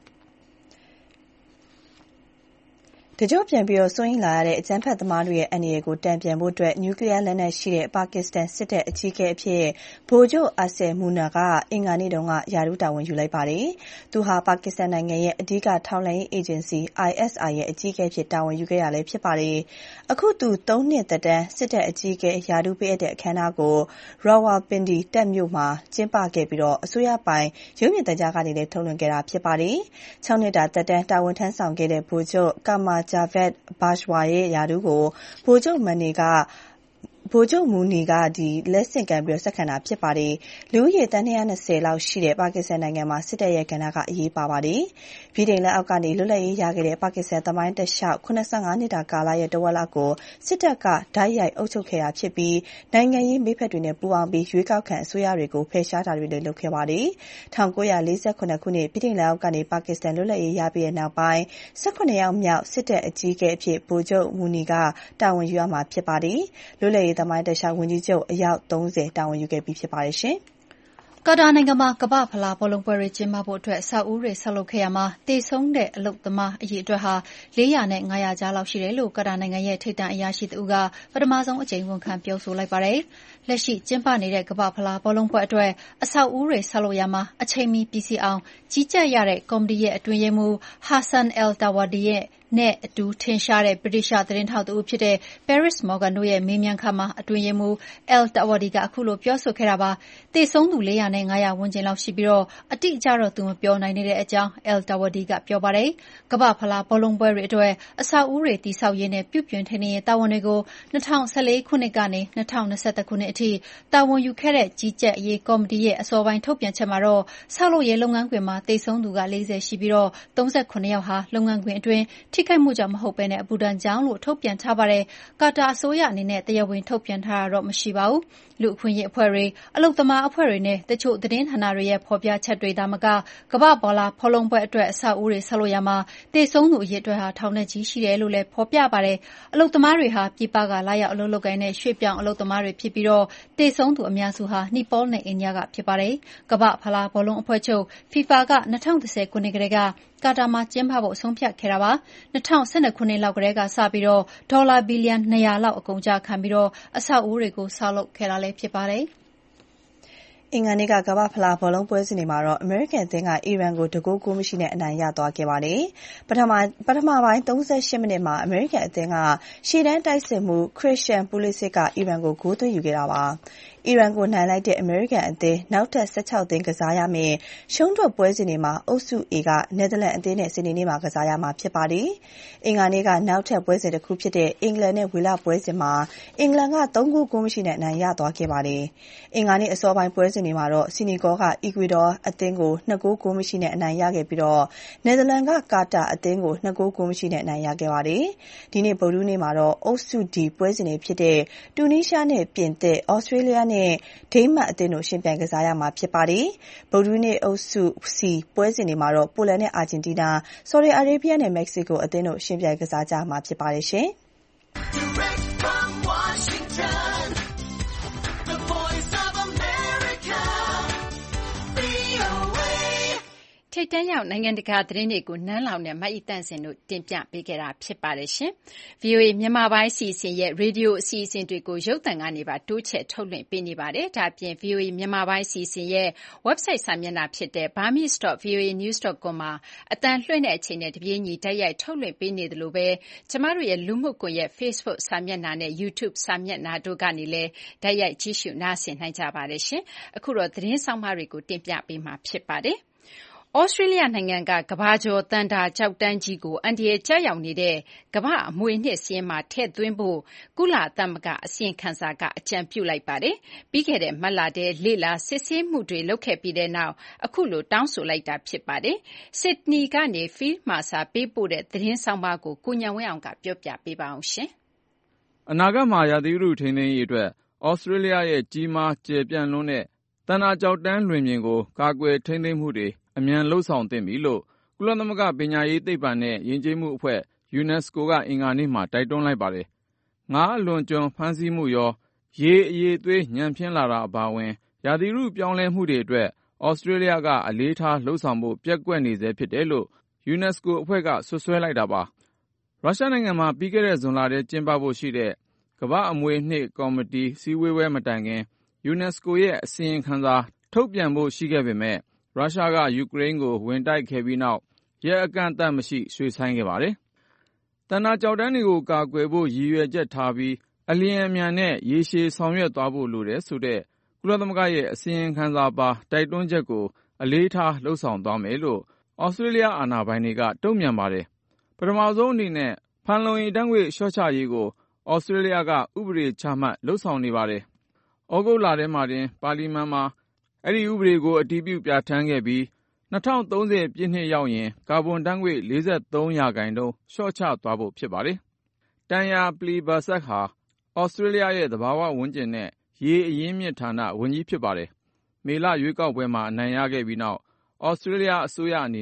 တကြော့ပြန်ပြီးတော့စိုးရိမ်လာရတဲ့အကြမ်းဖက်သမားတွေရဲ့အန္တရာယ်ကိုတန်ပြန်ဖို့အတွက်နျူကလ িয়ার လက်နက်ရှိတဲ့ပါကစ္စတန်စစ်တပ်အကြီးအကဲအဖြစ်ဗိုလ်ချုပ်အာဆယ်မူနာကအင်္ဂါနေ့တုန်းကရာထူးတာဝန်ယူလိုက်ပါတယ်။သူဟာပါကစ္စတန်နိုင်ငံရဲ့အဓိကထောက်လှမ်းရေးအေဂျင်စီ I S I ရဲ့အကြီးအကဲဖြစ်တာဝန်ယူခဲ့ရလည်းဖြစ်ပါတယ်။အခုသူသုံးနှစ်သက်တမ်းစစ်တပ်အကြီးအကဲရာထူးပေးအပ်တဲ့အခမ်းအနားကို Rawalpindi တပ်မြို့မှာကျင်းပခဲ့ပြီးတော့အစိုးရပိုင်ရုပ်မြင်သံကြားကနေလည်းထုတ်လွှင့်ခဲ့တာဖြစ်ပါတယ်။၆နှစ်တာသက်တမ်းတာဝန်ထမ်းဆောင်ခဲ့တဲ့ဗိုလ်ချုပ်ကာမာJaved Bajwa ရဲ့ရာထူးကိုဗိုလ်ချုပ်မနီကဗိုလ်ချုပ်မူနီကဒီလက်ဆင့်ကမ်းပြီးဆက်ခံတာဖြစ်ပါတယ်။လူဦးရေတန်း၂၂၀လောက်ရှိတဲ့ပါကစ္စတန်နိုင်ငံမှာစစ်တပ်ရဲ့ကဏ္ဍကအရေးပါပါတယ်။ပြည်ထောင်လက်အောက်ကနေလွတ်လပ်ရေးရခဲ့တဲ့ပါကစ္စတန်သမိုင်းတလျှောက်၇၅နှစ်တာကာလရဲ့တဝက်လောက်ကိုစစ်တပ်ကဓာတ်ရိုက်အုပ်ချုပ်ခဲ့တာဖြစ်ပြီးနိုင်ငံရေးမိဖက်တွေနဲ့ပူးပေါင်းပြီးရွေးကောက်ခံအစိုးရတွေကိုဖယ်ရှားတာတွေလည်းလုပ်ခဲ့ပါတယ်။၁၉၄၇ခုနှစ်ပြည်ထောင်လက်အောက်ကနေပါကစ္စတန်လွတ်လပ်ရေးရပြီးတဲ့နောက်ပိုင်း၁၇ယောက်မြောက်စစ်တပ်အကြီးအကဲအဖြစ်ဗိုလ်ချုပ်မူနီကတာဝန်ယူရမှာဖြစ်ပါတယ်။လွတ်လပ်ရေးသမိုင်းတလျှောက်ဝန်ကြီးချုပ်အယောက်၃၀တာဝန်ယူခဲ့ပြီးဖြစ်ပါတယ်ရှင်။ကာတာနိုင်ငံမှာကမ္ဘာ့ဖလားဘောလုံးပွဲတွေကျင်းပဖို့အတွက်အဆောက်အဦတွေဆောက်လုပ်ခဲ့ရာမှာသေဆုံးတဲ့အလုပ်သမားအရေအတွက်ဟာလေးရာနဲ့ငါးရာကြားလောက်ရှိတယ်လို့ကာတာနိုင်ငံရဲ့ထိပ်တန်းအရာရှိတဦးကပထမဆုံးအကြိမ်ဝန်ခံပြောဆိုလိုက်ပါတယ်။လက်ရှိကျင်းပနေတဲ့ကမ္ဘာ့ဖလားဘောလုံးပွဲအတွက်အဆောက်အဦတွေဆောက်လုပ်ရာမှာအချိန်မီပြီးစီးအောင်ကြီးကြပ်ရတဲ့ကော်မတီရဲ့အတွင်းရေးမှူး Hassan al-Thawadi ရဲ့နဲ့အတူထင်ရှားတဲ့ဗြိတိရှသတင်းထောက်တဦးဖြစ်တဲ့ Paris Morgan တို့ရဲ့မေးမြန်းခန်းမှာအတွင်းရေးမှူး al-Thawadi ကအခုလိုပြောဆိုခဲ့တာပါ။သေဆုံးသူလေးရာနဲ့ငါးရာဝန်းကျင်လောက်ရှိပြီးအတိအကျတော့သူမပြောနိုင်နေတဲ့အကြောင်း al-Thawadi ကပြောပါတယ်။ကမ္ဘာ့ဖလားဘောလုံးပွဲတွေအတွက်အဆောက်အဦတွေတည်ဆောက်ရေးနဲ့ပြုပြင်ထိန်းသိမ်းရေးတာဝန်တွေကို၂၀၁၄ခုနှစ်ကနေ၂၀၂၁ခုနှစ်အထိတာဝန်ယူခဲ့တဲ့ကြီးကြပ်ရေးကော်မတီရဲ့အစောပိုင်းထုတ်ပြန်ချက်မှာတော့ဆောက်လုပ်ရေးလုပ်ငန်းခွင်မှာသေဆုံးသူကလေးဆယ်ရှိပြီးသုံးဆယ့်ခုနစ်ယောက်ဟာလုပ်ငန်းခွင်အတွင်းထိခိုက်မှုကြောင့်မဟုတ်ဘဲအပူဒဏ်ကြောင့်လို့ထုတ်ပြန်ထားပါတယ်။ကာတာအစိုးရအနေနဲ့တရားဝင်ထုတ်ပြန်ထားတာတော့မရှိပါဘူး။လူ့အခွင့်အရေးအဖွဲ့တွေအလုပ်သမားအဖွဲ့တွေနဲ့တချို့သတင်းဌာနတွေရဲ့ဖော်ပြချက်တွေသာမကကမ္ဘာ့ဘောလုံးဖော်လုံးပွဲအတွက်အဆောက်အဦတွေဆောက်လုပ်ရာမှာသေဆုံးသူအရေအတွက်ဟာထောင်နဲ့ချီရှိတယ်လို့လည်းဖော်ပြပါတယ်။အလုပ်သမားတွေဟာပြည်ပကလာရောက်အလုပ်လုပ်ကိုင်တဲ့ရွှေ့ပြောင်းအလုပ်သမားတွေဖြစ်ပြီးသေဆုံးသူအများစုဟာနီပေါနဲ့အိန္ဒိယကဖြစ်ပါတယ်။ကမ္ဘာ့ဖလားဘောလုံးအဖွဲ့ချုပ် FIFA က၂၀၁၀ခုနှစ်ကတည်းကကာတာမှာကျင်းပဖို့ဆုံးဖြတ်ခဲ့တာပါ။၂၀၁၂ခုနှစ်လောက်ကတည်းကစပြီးဒေါ်လာဘီလီယံ၂ရာလောက်အကုန်အကျခံပြီးအဆောက်အဦတွေကိုဆောက်လုပ်ခဲ့တာလည်းဖြစ်ပါတယ်။အင်္ဂါနေ့ကကမ္ဘာ့ဖလားဘောလုံးပွဲစဉ်တွေမှာတော့အမေရိကန်အသင်းကအီရန်ကိုတဂိုးဂိုးမရှိနဲ့အနိုင်ရသွားခဲ့ပါတယ်။ပထမပထမပိုင်းသုံးဆယ့်ရှစ်မိနစ်မှာအမေရိကန်အသင်းကရှေ့တန်းတိုက်စစ်မှုခရစ်ရှန်ပူလစ်စစ်ကအီရန်ကိုဂိုးသွင်းယူခဲ့တာပါ။အီရန်ကိုနိုင်လိုက်တဲ့အမေရိကန်အသင်းနောက်ထပ်၁၆သင်းကစားရမယ့်ရှုံးထွက်ပွဲစဉ်တွေမှာအုပ်စု A ကနယ်သာလန်အသင်းနဲ့စနေနေ့မှာကစားရမှာဖြစ်ပါတယ်။အင်္ဂါနေ့ကနောက်ထပ်ပွဲစဉ်တစ်ခုဖြစ်တဲ့အင်္ဂလန်နဲ့ဝေလပွဲစဉ်မှာအင်္ဂလန်ကသုံးဂိုးဂိုးမရှိနဲ့အနိုင်ရသွားခဲ့ပါတယ်။အင်္ဂါနေ့အစောပိုင်းပွဲစဉ်တွေမှာတော့ဆီနီဂေါကအီကွေဒေါအသင်းကိုနှစ်ဂိုးဂိုးမရှိနဲ့အနိုင်ရခဲ့ပြီးတော့နယ်သာလန်ကကာတာအသင်းကိုနှစ်ဂိုးဂိုးမရှိနဲ့အနိုင်ရခဲ့ပါတယ်။ဒီနေ့ဗုဒ္ဓဟူးနေ့မှာတော့အုပ်စု D ပွဲစဉ်တွေဖြစ်တဲ့တူနီးရှားနဲ့ပြင်သစ်၊ဩစတြေးလျနဲ့ဒိန်းမတ်အသင်းတို့ရှင်ပြိုင်ကစားရမှာဖြစ်ပါတယ်။ဗုဒ္ဓဟူးနေ့အုပ်စု C ပွဲစဉ်တွေမှာတော့ပိုလန်နဲ့အာဂျင်တီးနား၊ဆော်ဒီအာရေဗျနဲ့မက္ကဆီကိုအသင်းတို့ရှင်ပြိုင်ကစားကြမှာဖြစ်ပါတယ်ရှင်။ထိပ်တန်းရောက်နိုင်ငံတကာသတင်းတွေကိုနန်းလောင်နဲ့မအိသန့်စင်တို့တင်ပြပေးခဲ့တာဖြစ်ပါတယ်ရှင်။ ဗွီအိုအေမြန်မာပိုင်းအစီအစဉ်ရဲ့ရေဒီယိုအစီအစဉ်တွေကိုရုပ်သံကနေပါတိုးချဲ့ထုတ်လွှင့်ပေးနေပါတယ်။ဒါ့အပြင် ဗွီအိုအေမြန်မာပိုင်းအစီအစဉ်ရဲ့ website စာမျက်နှာဖြစ်တဲ့ burmese dot v o a news dot com မှာအသံလွှင့်တဲ့အချိန်နဲ့တပြေးညီတိုက်ရိုက်ထုတ်လွှင့်ပေးနေသလိုပဲကျမတို့ရဲ့လူမှုကွန်ရက် Facebook စာမျက်နှာနဲ့ YouTube စာမျက်နှာတို့ကနေလည်းတိုက်ရိုက်ကြည့်ရှုနားဆင်နိုင်ကြပါတယ်ရှင်။အခုတော့သတင်းဆောင်မတွေကိုတင်ပြပေးမှာဖြစ်ပါတယ်။ဩစတြေးလျနိုင်ငံကကမ္ဘာကျော်သန္တာကျောက်တန်းကြီးကိုအန္တရာယ်ကျရောက်နေတဲ့ကမ္ဘာ့အမွေအနှစ်စာရင်းမှာထည့်သွင်းဖို့ကုလသမဂ္ဂအစီရင်ခံစာကအကြံပြုလိုက်ပါတယ်။ပြီးခဲ့တဲ့မတ်လထဲလေ့လာစစ်ဆေးမှုတွေလုပ်ခဲ့ပြီးတဲ့နောက်အခုလိုတောင်းဆိုလိုက်တာဖြစ်ပါတယ်။ဆစ်ဒနီကနေ Phil Mercer ပေးပို့တဲ့သတင်းဆောင်းပါးကိုကိုဉာဏ်ဝင်းအောင်ကပြောပြပေးပါအောင်ရှင်။အနာဂတ်မှာရာသီဥတုထိန်းသိမ်းရေးအတွက်ဩစတြေးလျရဲ့ကြီးမားကျယ်ပြန့်လွန်းတဲ့သန္တာကျောက်တန်းလွင်ပြင်ကိုကာကွယ်ထိန်းသိမ်းမှုတွေအမြန်လှုပ်ဆောင်သင့်ပြီလို့ကုလသမဂ္ဂပညာရေးသိပ္ပံနဲ့ယဉ်ကျေးမှုအဖွဲ့ UNESCO ကအင်္ဂါနေ့မှာတိုက်တွန်းလိုက်ပါတယ်။ငါးအလွန်ကျွံဖမ်းဆီးမှုရောရေအရည်သွေးညံ့ဖျင်းလာတာအပါအဝင်ရာသီဥတုပြောင်းလဲမှုတွေအတွက်ဩစတြေးလျကအလေးထားလှုပ်ဆောင်ဖို့ပျက်ကွက်နေဆဲဖြစ်တယ်လို့ UNESCO အဖွဲ့ကဆွဆွဲလိုက်တာပါ။ရုရှားနိုင်ငံမှာပြီးခဲ့တဲ့ဇွန်လထဲကျင်းပဖို့ရှိတဲ့ကမ္ဘာ့အမွေအနှစ်ကော်မတီစည်းဝေးပွဲမတိုင်ခင် UNESCO ရဲ့အစီရင်ခံစာထုတ်ပြန်ဖို့ရှိခဲ့ပေမဲ့ရုရှားကယူကရိန်းကိုဝင်တိုက်ခဲ့ပြီးနောက်ရက်အကန့်အသတ်မရှိရွှေ့ဆိုင်းခဲ့ပါတယ်။သန္တာကျောက်တန်းတွေကိုကာကွယ်ဖို့ရည်ရွယ်ချက်ထားပြီးအလျင်အမြန်နဲ့ရေရှည်ဆောင်ရွက်သွားဖို့လိုတယ်ဆိုတဲ့ကုလသမဂ္ဂရဲ့အစီရင်ခံစာပါတိုက်တွန်းချက်ကိုအလေးထားလှုပ်ဆောင်သွားမယ်လို့ဩစတြေးလျအာဏာပိုင်တွေကတုံ့ပြန်ပါတယ်။ပထမဆုံးအနေနဲ့ဖန်လုံအိမ်ဓာတ်ငွေ့လျှော့ချရေးကိုဩစတြေးလျကဥပဒေချမှတ်လှုပ်ဆောင်နေပါတယ်။ဩဂုတ်လထဲမှာတင်ပါလီမန်မှာအဲ့ဒီဥပဒေကိုအတည်ပြုပြဋ္ဌာန်းခဲ့ပြီး၂၀သုံး၀ပြည့်နှစ်ရောက်ရင်ကာဗွန်ဓာတ်ငွေ့၄၃ရာခိုင်နှုန်းလျှော့ချသွားဖို့ဖြစ်ပါတယ်။တန်ယာပလီဘာဆက်ဟာဩစတြေးလျရဲ့သဘာဝဝန်းကျင်နဲ့ရေအရင်းမြစ်ဌာနဝန်ကြီးဖြစ်ပါတယ်။မေလရွေးကောက်ပွဲမှာအနိုင်ရခဲ့ပြီးနောက်ဩစတြေးလျအစိုးရအနေနဲ့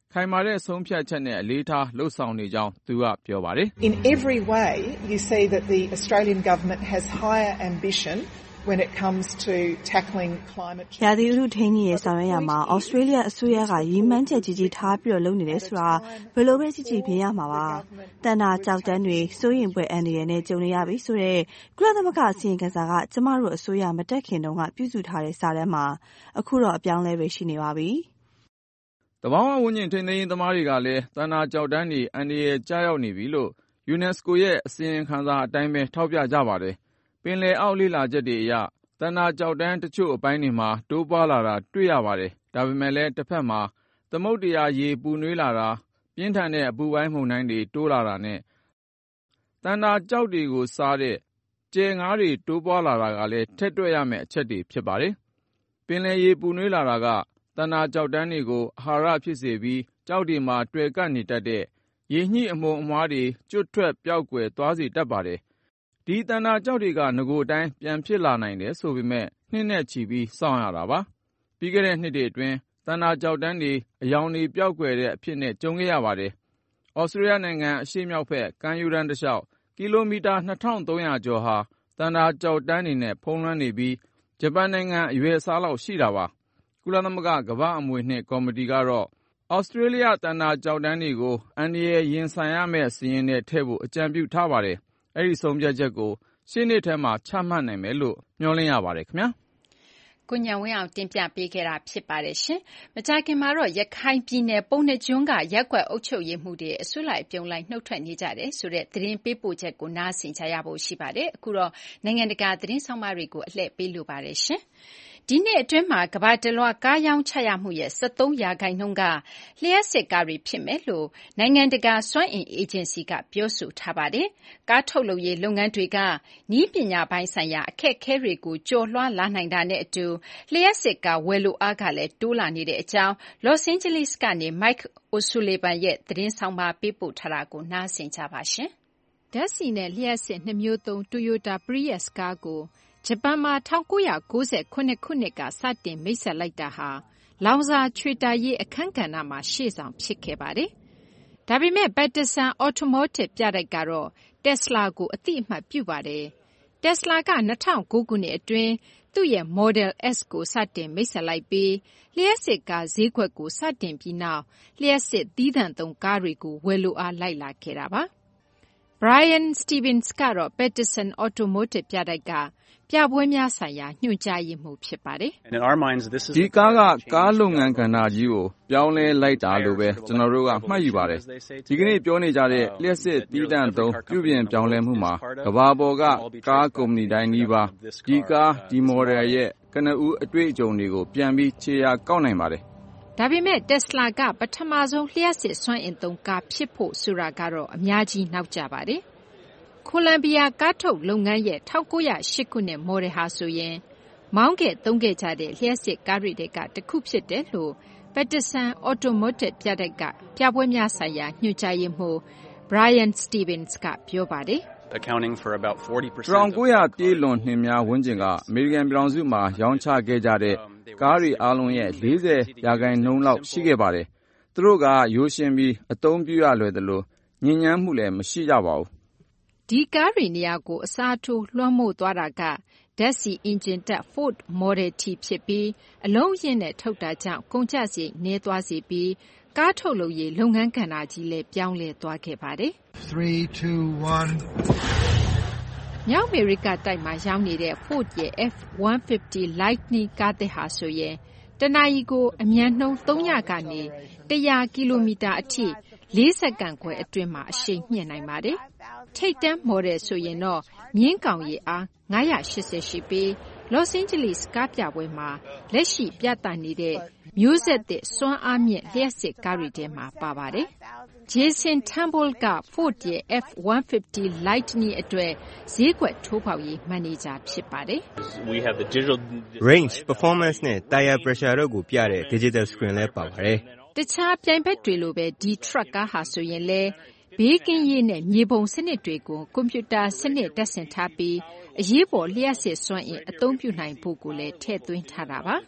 ခိုင်မာတဲ့ဆုံးဖြတ်ချက်နဲ့အလေးထားလှုပ်ဆောင်နေကြောင်းသူကပြောပါတယ် In every way you see that the Australian government has higher ambition when it comes to tackling climate change. ရာသီဥတုထိန်းရေးဆောင်ရွက်ရမှာ Australia အစိုးရကရည်မှန်းချက်ကြီးကြီးထားပြီးတော့လုပ်နေတယ်ဆိုတာဘယ်လိုပဲကြည့်ကြည့်ပြရမှာပါ။တန်တာကြောက်တန်းတွေစိုးရင်ပွဲအန်ဒီရယ်နဲ့ကြုံနေရပြီဆိုတော့ကုလသမဂ္ဂအစည်းအဝေးကကျမတို့အစိုးရမတက်ခင်တုန်းကပြုစုထားတဲ့စာတမ်းမှာအခုတော့အပြောင်းလဲပဲရှိနေပါပြီ။တဘာဝဝန်းကျင်ထိန်းသိမ်းရေးသမားတွေကလည်းတန်တာကြောက်တန်းတွေအန်ဒီရယ်ကြားရောက်နေပြီလို့ UNESCO ရဲ့အစီရင်ခံစာအတိုင်းပဲထောက်ပြကြပါတယ်။ပင်လယ်အောက်လေ့လာချက်တွေအရတန်တာကြောက်တန်းတချို့အပိုင်းတွေမှာတိုးပွားလာတာတွေ့ရပါတယ်။ဒါပေမဲ့လည်းတစ်ဖက်မှာသမုဒ္ဒရာရေပူနွေးလာတာပြင်းထန်တဲ့အပူပိုင်းမုန်တိုင်းတွေတိုးလာတာနဲ့တန်တာကြောက်တွေကိုစားတဲ့ကြယ်ငါးတွေတိုးပွားလာတာကလည်းထက်တွက်ရမယ့်အချက်တွေဖြစ်ပါတယ်။ပင်လယ်ရေပူနွေးလာတာကတန်တာကြောက်တန်းတွေကိုအာဟာရဖြစ်စေပြီးကြောက်တွေမှာတွေ့ကပ်နေတတ်တဲ့ရေညှိအမုံအမွားတွေကျွတ်ထွက်ပျောက်ကွယ်သွားစေတတ်ပါတယ်။ဒီတန်တာကြောက်တွေကငကိုအတိုင်းပြန်ဖြစ်လာနိုင်တယ်ဆိုပေမဲ့နှစ်နဲ့ချီပြီးစောင့်ရတာပါ။ပြီးခဲ့တဲ့နှစ်တွေအတွင်းတန်တာကြောက်တန်းတွေအယောင်တွေပျောက်ကွယ်တဲ့အဖြစ်နဲ့ကြုံခဲ့ရပါတယ်။ဩစတြေးလျနိုင်ငံအရှေ့မြောက်ဘက်ကမ်းရိုးတန်းတစ်လျှောက်ကီလိုမီတာနှစ်ထောင်သုံးရာကျော်ဟာတန်တာကြောက်တန်းတွေနဲ့ဖုံးလွှမ်းနေပြီးဂျပန်နိုင်ငံအရွယ်အစားလောက်ရှိတာပါ။ကုလသမဂ္ဂကမ္ဘာ့အမွေအနှစ်ကော်မတီကတော့ဩစတြေးလျတန်တာကြောက်တန်းတွေကိုအန္တရာယ်ရင်ဆိုင်ရမယ့်စာရင်းနဲ့ထည့်ဖို့အကြံပြုထားပါတယ်။အဲဒီဆုံးဖြတ်ချက်ကိုရှေ့နှစ်ထဲမှာချမှတ်နိုင်မယ်လို့မျှော်လင့်ရပါတယ်ခင်ဗျာ။ကိုဉာဏ်ဝင်းအောင်တင်ပြပေးခဲ့တာဖြစ်ပါတယ်ရှင်။မကြာခင်မှာတော့ရခိုင်ပြည်နယ်ပုံနှကျွန်းကရပ်ကွက်အုပ်ချုပ်ရေးမှုတွေအစွတ်လိုက်ပြုံလိုက်နှုတ်ထွက်နေကြတယ်ဆိုတဲ့သတင်းပေးပို့ချက်ကိုနားဆင်ကြရဖို့ရှိပါတယ်။အခုတော့နိုင်ငံတကာသတင်းဆောင်မတွေကိုအလှည့်ပေးလိုပါတယ်ရှင်။ဒီနှစ်အတွင်းမှာကမ္ဘာတလွှားကားရောင်းချရမှုရဲ့၁၃ရာခိုင်နှုန်းကလျှပ်စစ်ကားတွေဖြစ်မယ်လို့နိုင်ငံတကာစွမ်းအင်အေဂျင်စီကပြောဆိုထားပါတယ်။ကားထုတ်လုပ်ရေးလုပ်ငန်းတွေကနည်းပညာပိုင်းဆိုင်ရာအခက်အခဲတွေကိုကျော်လွှားလာနိုင်တာနဲ့အတူလျှပ်စစ်ကားဝယ်လိုအားကလည်းတိုးလာနေတဲ့အကြောင်း Los Angeles ကနေ Mike O'Sullivan ရဲ့သတင်းဆောင်ပါပေးပို့ထားတာကိုနားဆင်ကြပါရှင်။ဓာတ်ဆီနဲ့လျှပ်စစ်နှစ်မျိုးသုံး Toyota Prius ကားကိုဂျပန်မှာ၁၉၉၇ခုနှစ်ကစတင်မိတ်ဆက်လိုက်တာဟာလောင်စာချွေတာရေးအခန်းကဏ္ဍမှာရှေ့ဆောင်ဖြစ်ခဲ့ပါတယ်။ဒါပေမဲ့ Peterson Automotive ပြတိုက်ကတော့ Tesla ကိုအသိအမှတ်ပြုပါတယ်။ Tesla က၂၀၀၉ခုနှစ်အတွင်းသူ့ရဲ့ Model S ကိုစတင်မိတ်ဆက်လိုက်ပြီးလျှပ်စစ်ကားဈေးကွက်ကိုစတင်ပြီးနောက်လျှပ်စစ်သီးသန့်သုံးကားတွေကိုဝယ်လိုအားလိုက်လာခဲ့တာပါ။ Brian Stevens ကတော့ Peterson Automotive ပြတိုက်ကပြပွဲများဆိုင်ရာညွှန်ကြားရေးမှူးဖြစ်ပါတယ်။ဒီကားကကားလုပ်ငန်းကဏ္ဍကြီးကိုပြောင်းလဲလိုက်တာလို့ပဲကျွန်တော်တို့ကမှတ်ယူပါတယ်။ဒီကနေ့ပြောနေကြတဲ့လျှပ်စစ်သီးသန့်သုံးပြုပြင်ပြောင်းလဲမှုမှာကမ္ဘာပေါ်ကကားကုမ္ပဏီတိုင်းနီးပါးဒီကားဒီ model ရဲ့ကနဦးအတွေ့အကြုံတွေကိုပြန်ပြီးခြေရာကောက်နိုင်ပါတယ်။ဒါပေမဲ့ Tesla ကပထမဆုံးလျှပ်စစ်စွမ်းအင်သုံးကားဖြစ်ဖို့ဆိုတာကတော့အများကြီးနောက်ကျပါတယ်။ကိုလံဘီယာကားထုတ်လုပ်ငန်းရဲ့၁၉၀၈ခုနှစ်မော်ဒယ်ဟာဆိုရင်မောင်းခဲ့သုံးခဲ့ကြတဲ့လျှပ်စစ်ကားတွေကတခုဖြစ်တယ်လို့ Peterson Automotive ပြတိုက်ကပြပွဲများဆိုင်ရာညွှန်ကြားရေးမှူး Brian Stevens ကပြောပါတယ်၁၉၀၀ပြည့်လွန်နှစ်များဝန်းကျင်ကအမေရိကန်ပြည်ထောင်စုမှာရောင်းချခဲ့ကြတဲ့ကားတွေအားလုံးရဲ့၄၀ရာခိုင်နှုန်းလောက်ရှိခဲ့ပါတယ်။သူတို့ကရိုးရှင်းပြီးအသုံးပြုရလွယ်သလိုညဉ့်ညမ်းမှုလည်းမရှိကြပါဘူး။ဒီကားတွေနေရာကိုအစားထိုးလွှမ်းမိုးသွားတာကဓာတ်ဆီအင်ဂျင်တပ် Ford Model T ဖြစ်ပြီးအလုံးအရင်းနဲ့ထုတ်တာကြောင့်ကုန်ကျစရိတ်နည်းသွားစေပြီးကားထုတ်လုပ်ရေးလုပ်ငန်းကဏ္ဍကြီးလည်းပြောင်းလဲသွားခဲ့ပါတယ်။ three two one မြောက်အမေရိကတိုက်မှာရောင်းနေတဲ့ Ford ရဲ့ F one fifty Lightning ကားသစ်ဟာဆိုရင်တနာရီကိုအမြန်နှုန်းသုံးရာကနေ၁၀၀ကီလိုမီတာအထိ၄စက္ကန့်ခွဲအတွင်းမှာအရှိန်မြှင့်နိုင်ပါတယ်။ထိပ်တန်းမော်ဒယ်ဆိုရင်တော့မြင်းကောင်ရည်အား၅၈၀ရှိပြီး Los Angeles ကားပြပွဲမှာလက်ရှိပြသနေတဲ့မျိုးဆက်သစ်စွမ်းအားမြင့်လျှပ်စစ်ကားတွေထဲမှာပါပါတယ်။ Jason Turnbull က Ford ရဲ့ F one fifty Lightning အတွက်ဈေးကွက်ထိုးဖောက်ရေးမန်နေဂျာဖြစ်ပါတယ်။ Range, Performance နဲ့ Tire Pressure တို့ကိုပြတဲ့ Digital Screen လည်းပါပါတယ်။တခြားပြိုင်ဘက်တွေလိုပဲဒီ truck ကားဟာဆိုရင်လည်းဘေးကင်းရေးနဲ့မြေပုံစနစ်တွေကိုကွန်ပျူတာစနစ်တပ်ဆင်ထားပြီးအရေးပေါ်လျှပ်စစ်စွမ်းအင်အသုံးပြုနိုင်ဖို့ကိုလည်းထည့်သွင်းထားတာပါ။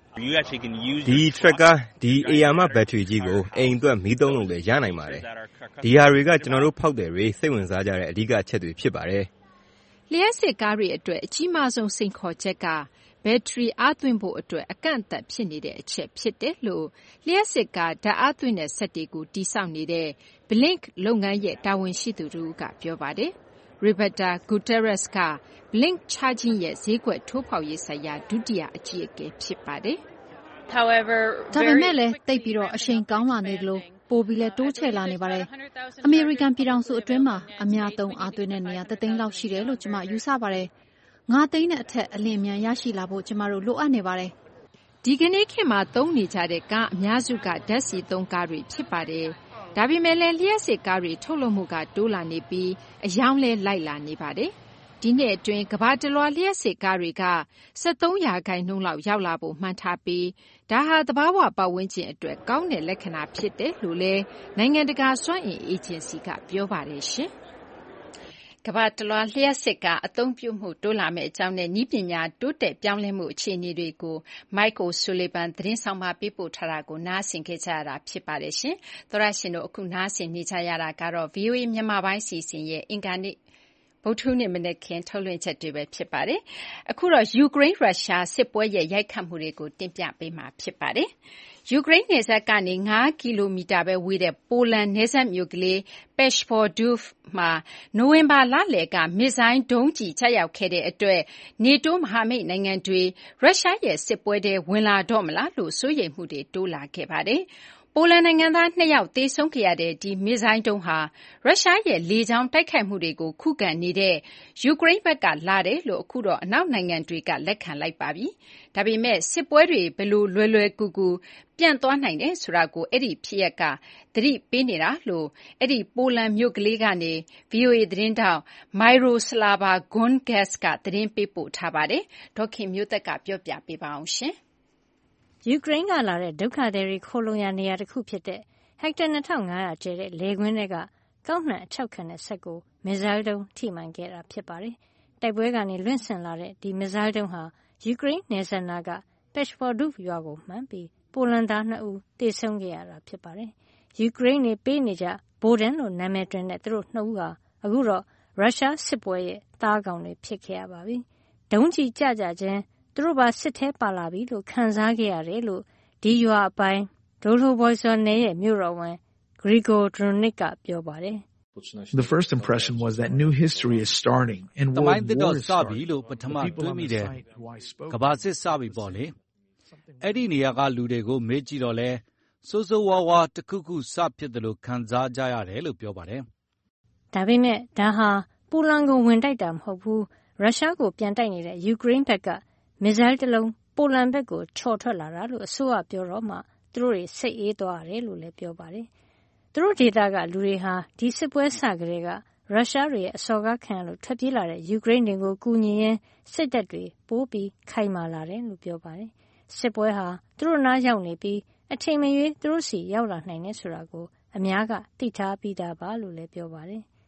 ဒီ tracker ဒီ A R မ battery ကြီးကိုအိမ်အတွက်မီးသုံးလို့လည်းရနိုင်ပါတယ်ဒီဟာတွေကကျွန်တော်တို့ဖောက်တယ်တွေစိတ်ဝင်စားကြတဲ့အဓိကအချက်တွေဖြစ်ပါတယ်လျှက်စစ်ကားတွေအတွက်အကြီးမားဆုံးစိန်ခေါ်ချက်ကဘက်ထရီအားသွင်းဖို့အတွက်အကန့်အသတ်ဖြစ်နေတဲ့အချက်ဖြစ်တယ်လို့လျှက်စစ်ကားဓာတ်အားသွင်းတဲ့စက်တွေကိုတိစောက်နေတဲ့ Blink လုပ်ငန်းရဲ့တာဝန်ရှိသူတို့ကပြောပါတယ်။ Roberta Gutierrez က Blink Charging ရဲ့ဈေးကွက်ထိုးဖောက်ရေးဆိုင်ရာဒုတိယအကြီးအကဲဖြစ်ပါတယ်။ However, ဒါပေမဲ့လည်းတိတ်ပြီးတော့အရှိန်ကောင်းလာနေလို့ပိုပြီးလဲတိုးချဲ့လာနေပါတယ်။အမေရိကန်ပြည်ထောင်စုအတွင်းမှာအများသုံးအားသွင်းတဲ့နေရာတသိန်းလောက်ရှိတယ်လို့ကျွန်မယူဆပါတယ်။ငါးသိန်းနဲ့အထက်အလင်းအမြန်ရရှိလာဖို့ကျွန်မတို့လိုအပ်နေပါတယ်။ဒီကနေ့ခေတ်မှာသုံးနေကြတဲ့ကားအများစုကဓာတ်ဆီသုံးကားတွေဖြစ်ပါတယ်။ဒါပေမဲ့လည်းလျှက်စစ်ကားတွေထုတ်လုပ်မှုကတိုးလာနေပြီးအယောင်းလဲလိုက်လာနေပါတယ်။ဒီနှစ်အတွင်းကမ္ဘာတလွှားလျှက်စစ်ကားတွေက၁၃ရာခိုင်နှုန်းလောက်ရောက်လာဖို့မှန်းထားပြီးဒါဟာသဘာဝပတ်ဝန်းကျင်အတွက်ကောင်းတဲ့လက္ခဏာဖြစ်တယ်လို့လည်းနိုင်ငံတကာစွမ်းအင်အေဂျင်စီကပြောပါတယ်ရှင်။ကမ္ဘာတလွှားလျှက်စစ်ကားအသုံးပြုမှုတိုးလာမယ့်အကြောင်းနဲ့နည်းပညာတိုးတက်ပြောင်းလဲမှုအခြေအနေတွေကို Mike O'Sullivan သတင်းဆောင်မပေးပို့ထားတာကိုနားဆင်ခဲ့ကြရတာဖြစ်ပါတယ်ရှင်။သောရရှင်တို့အခုနားဆင်နေကြရတာကတော့ ဗွီအိုအေ မြန်မာပိုင်းစီစဉ်ရဲ့အင်္ဂါနေ့ဗုဒ္ဓဟူးနေ့မနက်ခင်းထုတ်လွှင့်ချက်တွေပဲဖြစ်ပါတယ်။အခုတော့ယူကရိန်းရုရှားစစ်ပွဲရဲ့ရိုက်ခတ်မှုတွေကိုတင်ပြပေးမှာဖြစ်ပါတယ်။ယူကရိန်းနယ်စပ်ကနေ၅ကီလိုမီတာပဲဝေးတဲ့ပိုလန်နယ်စပ်မြို့ကလေး Peshkordów မှာနိုဝင်ဘာလလယ်ကမစ်ဇိုင်းဒုံးကျည်ကျရောက်ခဲ့တဲ့အတွက်နေတိုးမဟာမိတ်နိုင်ငံတွေရုရှားရဲ့စစ်ပွဲထဲဝင်လာတော့မလားလို့စိုးရိမ်မှုတွေတိုးလာခဲ့ပါတယ်။ပိုလန်နိုင်ငံသားနှစ်ယောက်သေဆုံးခဲ့ရတဲ့ဒီမစ်ဇိုင်းဒုံးဟာရုရှားရဲ့လေကြောင်းတိုက်ခိုက်မှုတွေကိုခုခံနေတဲ့ယူကရိန်းဘက်ကလာတယ်လို့အခုတော့အနောက်နိုင်ငံတွေကလက်ခံလိုက်ပါပြီ။ဒါပေမဲ့စစ်ပွဲတွေဘယ်လိုလွယ်လွယ်ကူကူပြန့်သွားနိုင်တယ်ဆိုတာကိုအဲ့ဒီဖြစ်ရပ်ကသတိပေးနေတာလို့အဲ့ဒီပိုလန်မြို့ကလေးကနေ ဗွီအိုအေ သတင်းတောက် Myroslava Gongadze ကသတင်းပေးပို့ထားပါတယ်။ဒေါခင်မျိုးသက်ကပြောပြပေးပါအောင်ရှင်။ယူကရိန်းကလာတဲ့ဒုက္ခသည်တွေခိုလုံရာနေရာတစ်ခုဖြစ်တဲ့ဟက်တာ၂၅၀၀ကျဲတဲ့လေကွင်းတွေကကောက်နှံအခြောက်ခံတဲ့ဆက်ကိုမစ်ဇိုင်းဒုံးထိမှန်ခဲ့တာဖြစ်ပါတယ်။တိုက်ပွဲကနေလွင့်စင်လာတဲ့ဒီမစ်ဇိုင်းဒုံးဟာယူကရိန်းနယ်စပ်နာက Peshkordów ရွာကိုမှန်ပြီးပိုလန်သားနှစ်ဦးသေဆုံးခဲ့ရတာဖြစ်ပါတယ်။ယူကရိန်းနေပေးနေကြဘိုဒန်လို့နာမည်တွင်တဲ့သူတို့နှစ်ဦးဟာအခုတော့ရုရှားစစ်ပွဲရဲ့သားကောင်တွေဖြစ်ခဲ့ရပါပြီ။ဒုံးကျည်ကြကြချင်းသူတို့ပါစစ်ထဲပါလာပြီလို့ခံစားခဲ့ရတယ်လို့ဒီရွာအပိုင်း Dolhoboyso နယ်ရဲ့မြို့တော်ဝန် Grigor Dronnik ကပြောပါတယ်။ The first impression was that new history is starting and world war is starting လို့ပထမတွေးမိတယ်။ကမ္ဘာစစ်စပြီပေါ့လေ။အဲ့ဒီနေရာကလူတွေကိုမေးကြည့်တော့လဲစိုးစိုးဝါးဝါတခုခုစဖြစ်တယ်လို့ခံစားကြရတယ်လို့ပြောပါတယ်။ဒါပေမဲ့ဒါဟာပိုလန်ကိုဝင်တိုက်တာမဟုတ်ဘူး။ရုရှားကိုပြန်တိုက်နေတဲ့ယူကရိန်းဘက်ကမစ်ဇိုင်းတလုံးပိုလန်ဘက်ကိုချော်ထွက်လာတာလို့အစိုးရပြောတော့မှသူတို့တွေစိတ်အေးသွားတယ်လို့လည်းပြောပါတယ်။သူတို့ဒေသကလူတွေဟာဒီစစ်ပွဲစကလေးကရုရှားတွေရဲ့အစော်ကားခံလို့ထွက်ပြေးလာတဲ့ယူကရိန်းတွေကိုကူညီရင်းစစ်တပ်တွေပိုးပြီးခိုင်မာလာတယ်လို့ပြောပါတယ်။စစ်ပွဲဟာသူတို့နားရောက်နေပြီးအချိန်မရွေးသူတို့စီရောက်လာနိုင်တယ်ဆိုတာကိုအများကသိထားပြီးသားပါလို့လည်းပြောပါတယ်။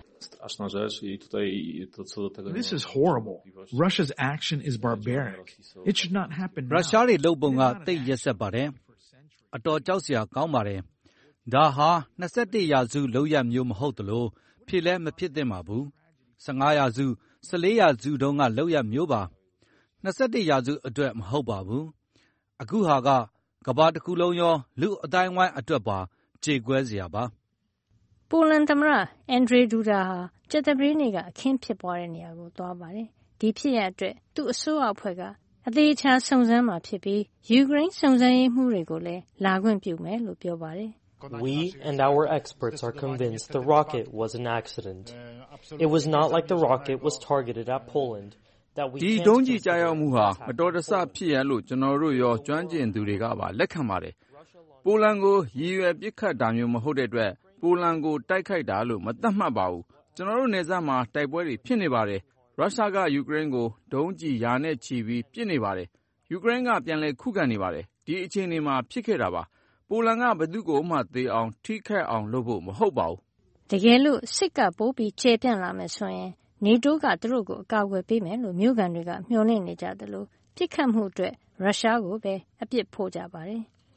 This is horrible. Russia's action is barbaric. It should not happen now. ရုရှားတွေလုပ်ပုံကတိတ်ရက်စက်ပါတယ်။အတော်ကြောက်စရာကောင်းပါတယ်။ဒါဟာ၂၁ရာစုလုပ်ရမျိုးမဟုတ်တလို့ဖြစ်လဲမဖြစ်သင့်ပါဘူး။၁၅ရာစု၁၄ရာစုတုန်းကလုပ်ရမျိုးပါ။၂၁ရာစုအတွက်မဟုတ်ပါဘူး။အခုဟာကကမ္ဘာတစ်ခုလုံးရောလူအတိုင်းဝိုင်းအတွက်ပါကြေကွဲစရာပါ။ပိုလန်သမ္မတအန်ဒရေဒူဒါဟာကြာသပတေးနေ့ကအခင်းဖြစ်ပွားတဲ့နေရာကိုသွားပါတယ်။ဒီဖြစ်ရပ်အတွက်သူ့အစိုးရအဖွဲ့ကအသေးချာစုံစမ်းမှာဖြစ်ပြီးယူကရိန်းစုံစမ်းရေးမှူးတွေကိုလည်းလာခွင့်ပြုမယ်လို့ပြောပါတယ်။ We and our experts are convinced the rocket was an accident. It was not like the rocket was targeted at Poland. ဒီဒုံးကြီးကြားရောက်မှုဟာမတော်တဆဖြစ်ရလို့ကျွန်တော်တို့ရောကျွမ်းကျင်သူတွေကပါလက်ခံပါတယ်။ပိုလန်ကိုရည်ရွယ်ပစ်ခတ်တာမျိုးမဟုတ်တဲ့အတွက်ပိုလန်ကိုတိုက်ခိုက်တာလို့မသတ်မှတ်ပါဘူး။ကျွန်တော်တို့နယ်စပ်မှာတိုက်ပွဲတွေဖြစ်နေပါတယ်။ရုရှားကယူကရိန်းကိုဒုံးကျည်ရာနဲ့ချီပြီးပစ်နေပါတယ်။ယူကရိန်းကပြန်လည်ခုခံနေပါတယ်။ဒီအခြေအနေမှာဖြစ်ခဲ့တာပါ။ပိုလန်ကဘယ်သူကိုမှသေအောင်ထိခိုက်အောင်လုပ်ဖို့မဟုတ်ပါဘူး။တကယ်လို့စစ်ကပိုးပြီးကျေပြန့်လာမယ်ဆိုရင်နေတိုးကသူတို့ကိုအကာအကွယ်ပေးမယ်လို့မြို့ကန်တွေကမျှော်လင့်နေကြတယ်လို့ပြစ်ခတ်မှုအတွက်ရုရှားကိုပဲအပြစ်ဖို့ကြပါတယ်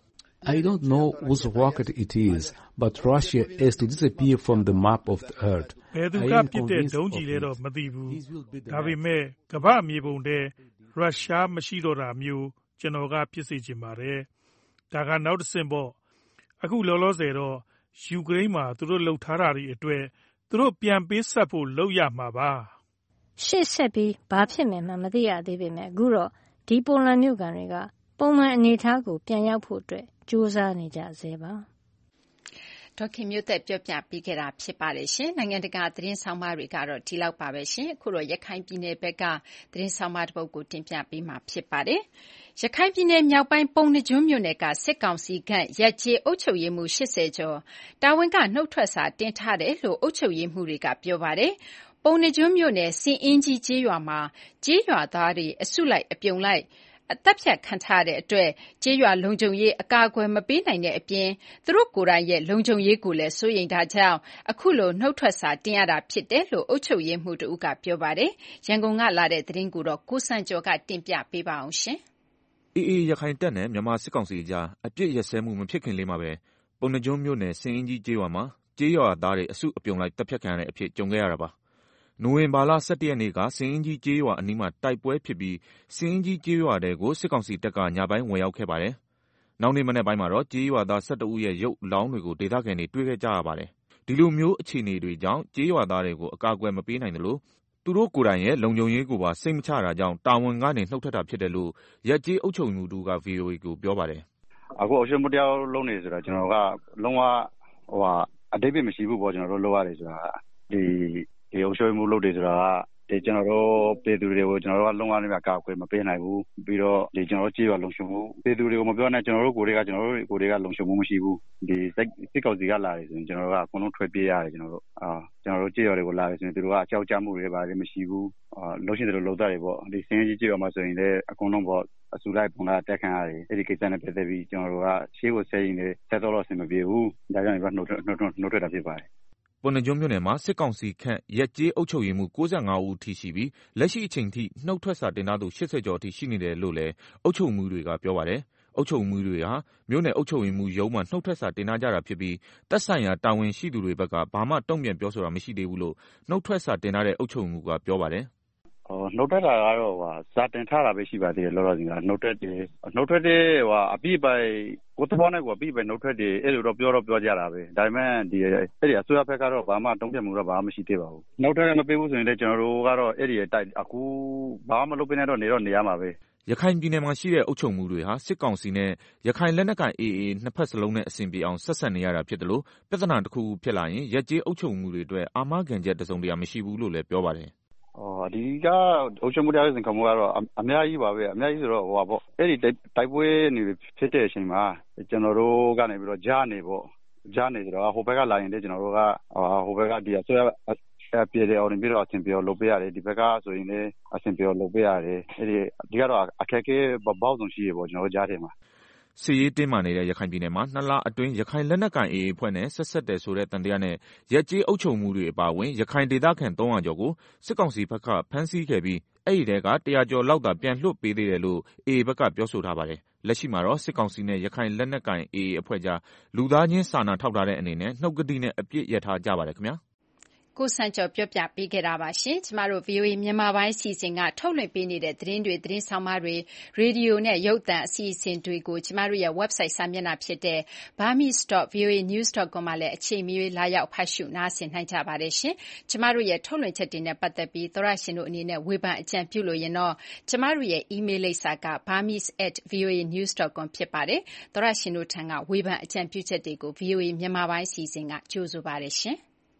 I don't know whose rocket it is, but Russia is to disappear from the map of the earth. ဘယ်သူကပြစ်တဲ့ဒုံးကျည်လဲတော့မသိဘူးဒါပေမဲ့ကမ္ဘာမြေပုံထဲရုရှားမရှိတော့တာမျိုးကျွန်တော်ကဖြစ်စေချင်ပါတယ်ဒါကနောက်တစ်ဆင့်ပေါ့အခုလောလောဆယ်တော့ယူကရိန်းမှာသူတို့လှုပ်ထားတာတွေအတွက်သူတို့ပြန်ပေးဆက်ဖို့လုပ်ရမှာပါရှေ့ဆက်ပြီးဘာဖြစ်မယ်မှမသိရသေးပေမဲ့အခုတော့ဒီပိုလန်မြို့ကန်တွေကပုံမှန်အနေအထားကိုပြန်ရောက်ဖို့အတွက်ကြိုးစားနေကြဆဲပါဒေါခင်မျိုးသက်ပြောပြပေးခဲ့တာဖြစ်ပါတယ်ရှင်နိုင်ငံတကာသတင်းဆောင်မတွေကတော့ဒီလောက်ပါပဲရှင်အခုတော့ရခိုင်ပြည်နယ်ဘက်ကသတင်းဆောင်မတစ်ပုဒ်ကိုတင်ပြပေးမှာဖြစ်ပါတယ်ရခိုင်ပြည်နယ်မြောက်ပိုင်းပုံနှကျွန်းမြို့နယ်ကစစ်ကောင်စီကရက်ကျေးအုပ်ချုပ်ရေးမှု၈၀ကျော်တာဝန်ကနှုတ်ထွက်စာတင်ထားတယ်လို့အုပ်ချုပ်ရေးမှုတွေကပြောပါတယ်ပုံနှကျွန်းမြို့နယ်စင်အင်းကြီးကျေးရွာမှာကျေးရွာသားတွေအစုလိုက်အပြုံလိုက်အသက်ဖြတ်ခံထားတဲ့အတွက်ကျေးရွာလုံခြုံရေးအကာအကွယ်မပေးနိုင်တဲ့အပြင်သူတို့ကိုယ်တိုင်ရဲ့လုံခြုံရေးကိုလည်းစိုးရိမ်တာကြောင့်အခုလိုနှုတ်ထွက်စာတင်ရတာဖြစ်တယ်လို့အုပ်ချုပ်ရေးမှုတို့ကပြောပါတယ်ရန်ကုန်ကလာတဲ့သတင်းကိုတော့ကိုစံကျော်ကတင်ပြပေးပါအောင်ရှင်အေးအေးရခိုင်တပ်နဲ့မြန်မာစစ်ကောင်စီကြားအပြစ်ရစဲမှုမဖြစ်ခင်လေးမှာပဲပုံနှကျွန်းမြို့နယ်စင်အင်းကြီးကျေးရွာမှာကျေးရွာသားတွေအစုအပြုံလိုက်တပ်ဖြတ်ခံရတဲ့အဖြစ်ကြုံခဲ့ရတာပါနိုဝင်ဘာလ၁၁ရက်နေ့ကစင်အင်းကြီးကျေးရွာအနီးမှာတိုက်ပွဲဖြစ်ပြီးစင်အင်းကြီးကျေးရွာတဲကိုစစ်ကောင်စီတပ်ကညပိုင်းဝင်ရောက်ခဲ့ပါတယ်။နောက်နေ့မနေ့ပိုင်းမှာတော့ကျေးရွာသား၁၁ဦးရဲ့ရုပ်လောင်းတွေကိုဒေသခံတွေတွေ့ခဲ့ကြရပါတယ်။ဒီလိုမျိုးအခြေအနေတွေကြောင့်ကျေးရွာသားတွေကိုအကာအကွယ်မပေးနိုင်သလိုသူတို့ကိုယ်တိုင်ရဲ့လုံခြုံရေးကိုပါစိတ်မချတာကြောင့်တာဝန်ကနေနှုတ်ထွက်တာဖြစ်တယ်လို့ရက်ကျေးအုပ်ချုပ်မှုတို့က ဗီအိုအေ ကိုပြောပါတယ်။အခုအရှုံးမတရားလုံးနေဆိုတော့ကျွန်တော်ကလုံးဝဟိုဟာအတိတ်ပဲမရှိဘူးပေါ့ကျွန်တော်တို့လောက်ရတယ်ဆိုတာဒီဒီအုပ်ချုပ်မှုလုပ်တယ်ဆိုတာကဒီကျွန်တော်တို့ပြည်သူတွေကိုကျွန်တော်တို့ကလုံးဝနေမှာကာကွယ်မပေးနိုင်ဘူးပြီးတော့ဒီကျွန်တော်တို့ကြေးရွာလုံခြုံမှုပြည်သူတွေကိုမပြောနဲ့ကျွန်တော်တို့ကိုယ်တွေကကျွန်တော်တို့ကိုယ်တွေကလုံခြုံမှုမရှိဘူးဒီစစ်ကောင်စီကလာတယ်ဆိုရင်ကျွန်တော်တို့ကအကုန်လုံးထွက်ပြေးရတယ်ကျွန်တော်တို့အာကျွန်တော်တို့ကြေးရွာတွေကိုလာတယ်ဆိုရင်သူတို့ကအကြောက်ကြမှုတွေပါတယ်မရှိဘူးအာလုံရှိတယ်လို့လုပ်တတ်တယ်ပေါ့ဒီစင်းကြီးကြေးရွာမှာဆိုရင်လည်းအကုန်လုံးပေါ့အစုလိုက်ပုံလာတက်ခံရတယ်အဲ့ဒီကိစ္စနဲ့ပတ်သက်ပြီးကျွန်တော်တို့ကရှေ့ကိုဆက်ရင်လည်းဆက်တော့လို့အဆင်မပြေဘူးဒါကြောင့်ဒီဘက်နှုတ်နှုတ်နှုတ်ထွက်တာဖြစ်ပါတယ်ပုံနှကျွန်းမြို့နယ်မှာစစ်ကောင်စီခန့်ရက်ကျေးအုပ်ချုပ်ရေးမှု၉၅ဦးထိရှိပြီးလက်ရှိအချိန်ထိနှုတ်ထွက်စာတင်ထားသူ၈၀ကျော်အထိရှိနေတယ်လို့လည်းအုပ်ချုပ်မှုတွေကပြောပါတယ်။အုပ်ချုပ်မှုတွေဟာမြို့နယ်အုပ်ချုပ်ရေးမှုရုံးမှနှုတ်ထွက်စာတင်ထားကြတာဖြစ်ပြီးတပ်ဆိုင်ရာတာဝန်ရှိသူတွေဘက်ကဘာမှတုံ့ပြန်ပြောဆိုတာမရှိသေးဘူးလို့နှုတ်ထွက်စာတင်ထားတဲ့အုပ်ချုပ်မှုကပြောပါတယ်။အော်နှုတ်ထွက်တာကတော့ဟာစာတင်ထားတာပဲရှိပါသေးတယ်လောလောဆယ်ကနှုတ်ထွက်တယ်နှုတ်ထွက်တယ်ဟာအပြည့်ပိုင်ကိုတဘောနဲ့ကိုအပြည့်ပဲနှုတ်ထွက်တယ်အဲ့လိုတော့ပြောတော့ပြောကြတာပဲဒါပေမဲ့ဒီအဲ့ဒီအစိုးရဘက်ကတော့ဘာမှတုံ့ပြန်မှုတော့ဘာမှမရှိသေးပါဘူးနှုတ်ထွက်မပေးဘူးဆိုရင်လည်းကျွန်တော်တို့ကတော့အဲ့ဒီတိုက်အခုဘာမှမလုပ်ပေးနဲ့တော့နေတော့နေရမှာပဲရခိုင်ပြည်နယ်မှာရှိတဲ့အုပ်ချုပ်မှုတွေဟာစစ်ကောင်စီနဲ့ရခိုင်လက်နက်ကိုင် အေအေ နှစ်ဖက်စလုံးနဲ့အဆင်ပြေအောင်ဆက်ဆက်နေရတာဖြစ်တယ်လို့ပြဿနာတစ်ခုခုဖြစ်လာရင်ရက်ကျေးအုပ်ချုပ်မှုတွေအတွက်အာမခံချက်တစုံတရာမရှိဘူးလို့လည်းပြောပါတယ်အော်ဒီကအုပ်ချုပ်မှုတရားစင်ကမှုကတော့အများကြီးပါပဲအများကြီးဆိုတော့ဟိုပါပေါ့အဲ့ဒီတိုက်ပွဲနေဖြစ်တဲ့အချိန်မှာကျွန်တော်တို့ကနေပြီးတော့ကြားနေပေါ့ကြားနေဆိုတော့ဟိုဘက်ကလာရင်လည်းကျွန်တော်တို့ကဟိုဘက်ကဒီအစိုးရပြည်တယ်အောင်ပြီးတော့အဆင်ပြေလုပ်ပေးရတယ်ဒီဘက်ကဆိုရင်လည်းအဆင်ပြေလုပ်ပေးရတယ်အဲ့ဒီဒီကတော့အခက်အခဲဘောက်ဆုံးရှိရပေါ့ကျွန်တော်တို့ကြားတယ်မှာစစ်ရေးတင်းမာနေတဲ့ရခိုင်ပြည်နယ်မှာနှစ်လအတွင်းရခိုင်လက်နက်ကိုင် အေအေ အဖွဲ့နဲ့ဆက်ဆက်တယ်ဆိုတဲ့တန်တရားနဲ့ရက်ကျေးအုပ်ချုပ်မှုတွေအပါအဝင်ရခိုင်ဒေသခံသုံးရာကျော်ကိုစစ်ကောင်စီဘက်ကဖမ်းဆီးခဲ့ပြီးအဲ့ဒီတဲကတရာကျော်လောက်သာပြန်လွှတ်ပေးသေးတယ်လို့ အေအေ ဘက်ကပြောဆိုထားပါတယ်။လက်ရှိမှာတော့စစ်ကောင်စီနဲ့ရခိုင်လက်နက်ကိုင် အေအေ အဖွဲ့ကြားလူသားချင်းစာနာထောက်ထားတဲ့အနေနဲ့နှုတ်ကတိနဲ့အပြစ်ရထားကြပါတယ်ခင်ဗျာ။ကိုစံကျော်ပြောပြပေးခဲ့တာပါရှင်ကျမတို့ ဗီအိုအေ မြန်မာပိုင်းအစီအစဉ်ကထုတ်လွှင့်ပေးနေတဲ့သတင်းတွေသတင်းဆောင်မတွေရေဒီယိုနဲ့ရုပ်သံအစီအစဉ်တွေကိုကျမတို့ရဲ့ website စာမျက်နှာဖြစ်တဲ့ burmese dot v o a news dot com မှာလည်းအချိန်မီလာရောက်ဖတ်ရှုနားဆင်နိုင်ကြပါတယ်ရှင်ကျမတို့ရဲ့ထုတ်လွှင့်ချက်တွေနဲ့ပတ်သက်ပြီးသောရရှင်တို့အနေနဲ့ဝေဖန်အကြံပြုလို့ရင်တော့ကျမတို့ရဲ့ email လိပ်စာက burmese at v o a news dot com ဖြစ်ပါတယ်သောရရှင်တို့ထံကဝေဖန်အကြံပြုချက်တွေကို ဗီအိုအေ မြန်မာပိုင်းအစီအစဉ်ကကြိုဆိုပါတယ်ရှင်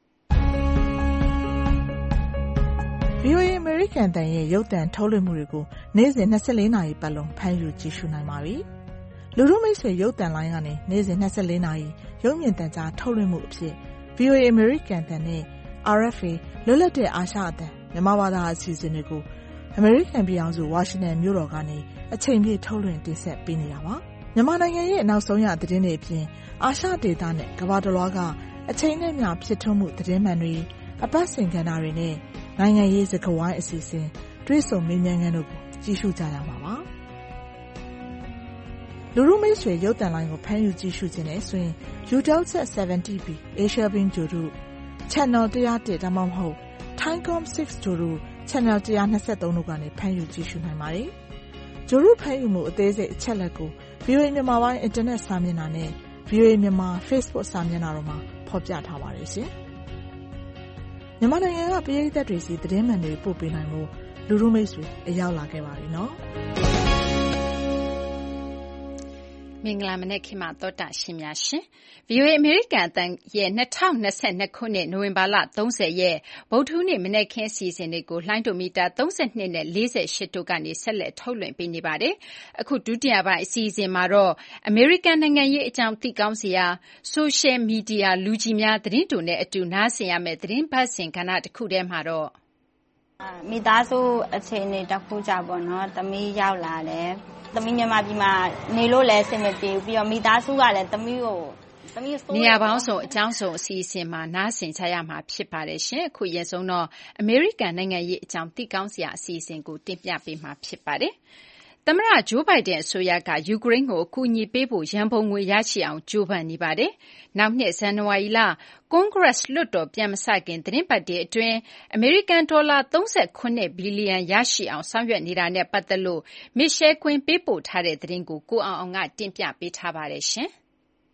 ဗီအိုအေ American တန်ရဲ့ရုပ်သံထုတ်လွှင့်မှုတွေကိုနေ့စဉ်၂၄နာရီပတ်လုံးဖမ်းယူကြည့်ရှုနိုင်ပါပြီ။လူထုမိတ်ဆွေရုပ်သံလိုင်းကနေနေ့စဉ်၂၄နာရီရုပ်မြင်သံကြားထုတ်လွှင့်မှုအဖြစ် ဗီအိုအေ American တန်နဲ့ အာရ်အက်ဖ်အေ လွတ်လပ်တဲ့အာရှအသံမြန်မာဘာသာအစီအစဉ်တွေကို American ပြည်အောင်စုဝါရှင်တန်မြို့တော်ကနေအချိန်ပြည့်ထုတ်လွှင့်တင်ဆက်ပေးနေတာပါ။မြန်မာနိုင်ငံရဲ့နောက်ဆုံးရသတင်းတွေအပြင်အာရှဒေသနဲ့ကမ္ဘာတစ်လွှားကအချိန်နဲ့မျှဖြစ်ထွန်းမှုသတင်းမှန်တွေအပတ်စဉ်ကဏ္ဍတွေနဲ့နိုင်ငံရေးစကားဝိုင်းအစီအစဉ်တွေးဆုံမေးမြန်းခန်းတို့ကိုကြည့်ရှုကြရမှာပါ။လူရုမိတ်ဆွေရုပ်သံလိုင်းကိုဖမ်းယူကြည့်ရှုခြင်းနဲ့ဆိုရင် Eutelsat seventy B Asia Beam ဂျိုတို့ Channel one oh one ဒါမှမဟုတ် Thaicom six ဂျိုတို့ Channel one twenty-three တို့ကနေဖမ်းယူကြည့်ရှုနိုင်ပါတယ်။ဂျိုတို့ဖမ်းယူမှုအသေးစိတ်အချက်လက်ကို ဗွီအိုအေ မြန်မာပိုင်းအင်တာနက်စာမျက်နှာနဲ့ ဗွီအိုအေ မြန်မာ Facebook စာမျက်နှာတို့မှာဖော်ပြထားပါတယ်ရှင်။မြန်မာနိုင်ငံကပရိသတ်တွေစီသတင်းမှန်တွေပို့ပေးနိုင်မှုလူရုမိတ်ဆွေအရောက်လာခဲ့ပါပြီနော်။မင်္ဂလာမနက်ခင်းမှာသောတာရှင်များရှင် ဗွီအိုအေ အမေရိကန်အသံရဲ့၂၀၂၂ခုနှစ်နိုဝင်ဘာလ၃၀ရက်ဗုဒ္ဓဟူးနေ့မနက်ခင်းအစီအစဉ်တွေကိုလှိုင်းဒိုမီတာ၃၂နဲ့၄၈တို့ကနေဆက်လက်ထုတ်လွှင့်ပေးနေပါတယ်။အခုဒုတိယပိုင်းအစီအစဉ်မှာတော့အမေရိကန်နိုင်ငံရေးအကြောင်းသိကောင်းစရာဆိုရှယ်မီဒီယာလူကြီးများသတင်းတူနဲ့အတူနားဆင်ရမယ့်သတင်းပတ်စဉ်ကဏ္ဍတစ်ခုထဲမှာတော့မိသားစုအခြေအနေတစ်ခုကြပေါ့နော်။သမီးရောက်လာတယ်။သမီးမြန်မာပြည်မှာနေလို့လည်းအဆင်မပြေဘူးပြီးတော့မိသားစုကလည်းသမီးကိုသမီးနေရာပေါင်းစုံအကြောင်းစုံအစီအစဉ်မှာနားဆင်ကြရမှာဖြစ်ပါတယ်ရှင်အခုရင်ဆုံးတော့အမေရိကန်နိုင်ငံရေးအကြောင်းသိကောင်းစရာအစီအစဉ်ကိုတင်ပြပေးမှာဖြစ်ပါတယ်သမ္မတဂျိုးဘိုင်ဒန်အစိုးရကယူကရိန်းကိုအကူအညီပေးဖို့ရန်ပုံငွေရရှိအောင်ကြိုးပမ်းနေပါတယ်။နောက်နှစ်ဇန်နဝါရီလကွန်ဂရက်လွှတ်တော်ပြန်မစခင်သတင်းပတ်တွေအတွင်းအမေရိကန်ဒေါ်လာ၃၉ဘီလီယံရရှိအောင်ဆောင်ရွက်နေတာနဲ့ပတ်သက်လို့မစ်ရှဲကွင်းပေးပို့ထားတဲ့သတင်းကိုကိုအောင်အောင်ကတင်ပြပေးထားပါတယ်ရှင်။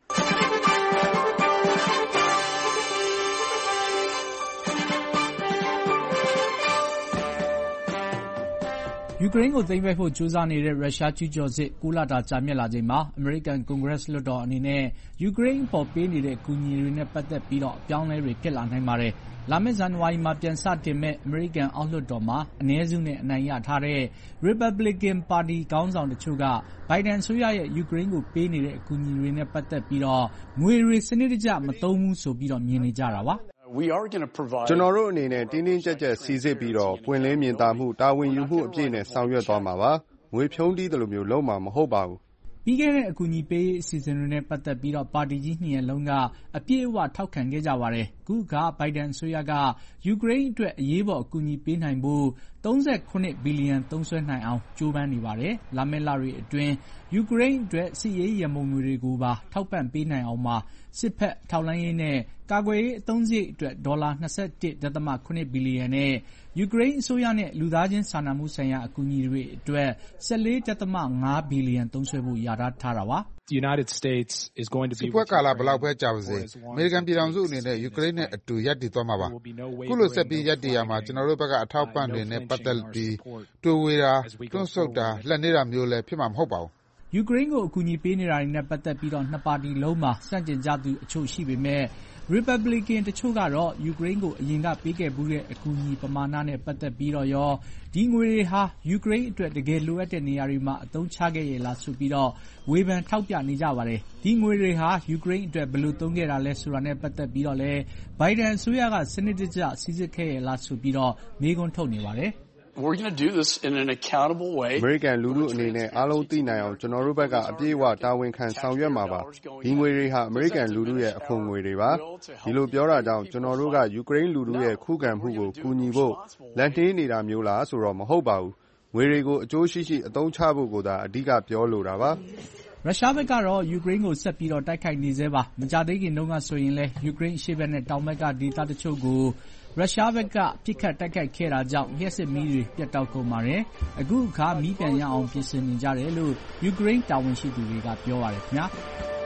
ယူကရိန်းကိုသိမ်းပိုက်ဖို့ကြိုးစားနေတဲ့ရုရှားကျူးကျော်စစ်၉လတာကြာမြင့်လာချိန်မှာအမေရိကန်ကွန်ဂရက်လွှတ်တော်အနေနဲ့ယူကရိန်းအပေါ်ပေးနေတဲ့အကူအညီတွေနဲ့ပတ်သက်ပြီးအပြောင်းအလဲတွေဖြစ်လာနိုင်ပါတယ်။လာမယ့်ဇန်နဝါရီမှာပြန်စတင်မယ့်အမေရိကန်အောက်လွှတ်တော်မှာအနည်းစုနဲ့အနိုင်ရထားတဲ့ရီပတ်ဘလစ်ကန်ပါတီခေါင်းဆောင်တချို့ကဘိုင်ဒန်အစိုးရရဲ့ယူကရိန်းကိုပေးနေတဲ့အကူအညီတွေနဲ့ပတ်သက်ပြီးငွေတွေစနစ်တကျမသုံးဘူးဆိုပြီးမြင်နေကြတာပါ။ကျွန်တော်တို့အနေနဲ့တင်းတင်းကြပ်ကြပ်စီစစ်ပြီးတော့ပွင့်လင်းမြင်သာမှုတာဝန်ယူမှုအပြည့်နဲ့ဆောင်ရွက်သွားမှာပါငွေဖြုံးတီးတယ်လို့မျိုးလုံးမှာမဟုတ်ပါဘူးပြီးခဲ့တဲ့အကူအညီပေးအစီအစဉ်တွေနဲ့ပတ်သက်ပြီးပါတီကြီးနှစ်ရပ်လုံးကအပြည့်အဝထောက်ခံခဲ့ကြပါတယ်အခုကဘိုင်ဒန်အစိုးရကယူကရိန်းအတွက်အရေးပေါ်အကူအညီပေးနိုင်ဖို့၃၉ဘီလီယံသုံးစွဲနိုင်အောင်ကြိုးပမ်းနေပါတယ်လာမယ့်လတွေအတွင်းယူကရိန်းအတွက်စစ်ရေးရန်ပုံငွေတွေကိုပါထောက်ပံ့ပေးနိုင်အောင်မှာစစ်ဖက်ထောက်လှမ်းရေးနဲ့ကာကွယ်ရေးအသုံးစရိတ်အတွက်ဒေါ်လာ၂၁.၇ဘီလီယံနဲ့ယူကရိန်းအစိုးရနဲ့လူသားချင်းစာနာမှုဆိုင်ရာအကူအညီတွေအတွက်၁၄.၅ဘီလီယံသုံးစွဲဖို့လျာထားတာပါစစ်ပွဲကာလဘယ်လောက်ပဲကြာပါစေအမေရိကန်ပြည်ထောင်စုအနေနဲ့ယူကရိန်းနဲ့အတူရပ်တည်သွားမှာပါခုလိုဆက်ပြီးရပ်တည်ရမှာကျွန်တော်တို့ဘက်ကအထောက်ပံ့တွေနဲ့ပတ်သက်ပြီးတွေးဝေတာတွန့်ဆုတ်တာလက်နေတာမျိုးလည်းဖြစ်မှာမဟုတ်ပါဘူးယူကရိန်းကိုအကူအညီပေးနေတာတွေနဲ့ပတ်သက်ပြီးနှစ်ပါတီလုံးမှာဆန့်ကျင်ကြသူအချို့ရှိပေမဲ့ရီပတ်ဘလစ်ကန်တချို့ကတော့ယူကရိန်းကိုအရင်ကပေးခဲ့ဘူးတဲ့အကူအညီပမာဏနဲ့ပတ်သက်ပြီးရောဒီငွေတွေဟာယူကရိန်းအတွက်တကယ်လိုအပ်တဲ့နေရာတွေမှာအသုံးချခဲ့ရလားဆိုပြီးဝေဖန်ထောက်ပြနေကြပါတယ်ဒီငွေတွေဟာယူကရိန်းအတွက်ဘယ်လိုသုံးခဲ့တာလဲဆိုတာနဲ့ပတ်သက်ပြီးတော့လည်းဘိုင်ဒန်အစိုးရကစနစ်တကျစီစစ်ခဲ့ရလားဆိုပြီးတော့မေးခွန်းထုတ်နေပါတယ် We're going to do this in an accountable way. အမေရိကန်လူထုအနေနဲ့အားလုံးသိနိုင်အောင်ကျွန်တော်တို့ဘက်ကအပြည့်အဝတာဝန်ခံဆောင်ရွက်မှာပါ။ဒီငွေတွေဟာအမေရိကန်လူထုရဲ့အခွန်ငွေတွေပါ။ဒီလိုပြောတာကြောင့်ကျွန်တော်တို့ကယူကရိန်းလူထုရဲ့ခုခံမှုကိုကူညီဖို့လက်နှေးနေတာမျိုးလားဆိုတော့မဟုတ်ပါဘူး။ငွေတွေကိုအကျိုးရှိရှိအသုံးချဖို့ကိုသာအဓိကပြောလိုတာပါ။ရုရှားဘက်ကတော့ယူကရိန်းကိုဆက်ပြီးတော့တိုက်ခိုက်နေသေးပါ။မကြာသေးခင်တုန်းကဆိုရင်လည်းယူကရိန်းအရှေ့ဘက်နဲ့တောင်ဘက်ကဒေသတချို့ကိုရုရှားဘက်ကပစ်ခတ်တိုက်ခိုက်ခဲ့တာကြောင့်လျှပ်စစ်မီးတွေပြတ်တောက်ကုန်ပါတယ်။အခုအခါမီးပြန်ရအောင်ပြင်ဆင်နေကြတယ်လို့ယူကရိန်းတာဝန်ရှိသူတွေကပြောပါတယ်ခင်ဗျာ။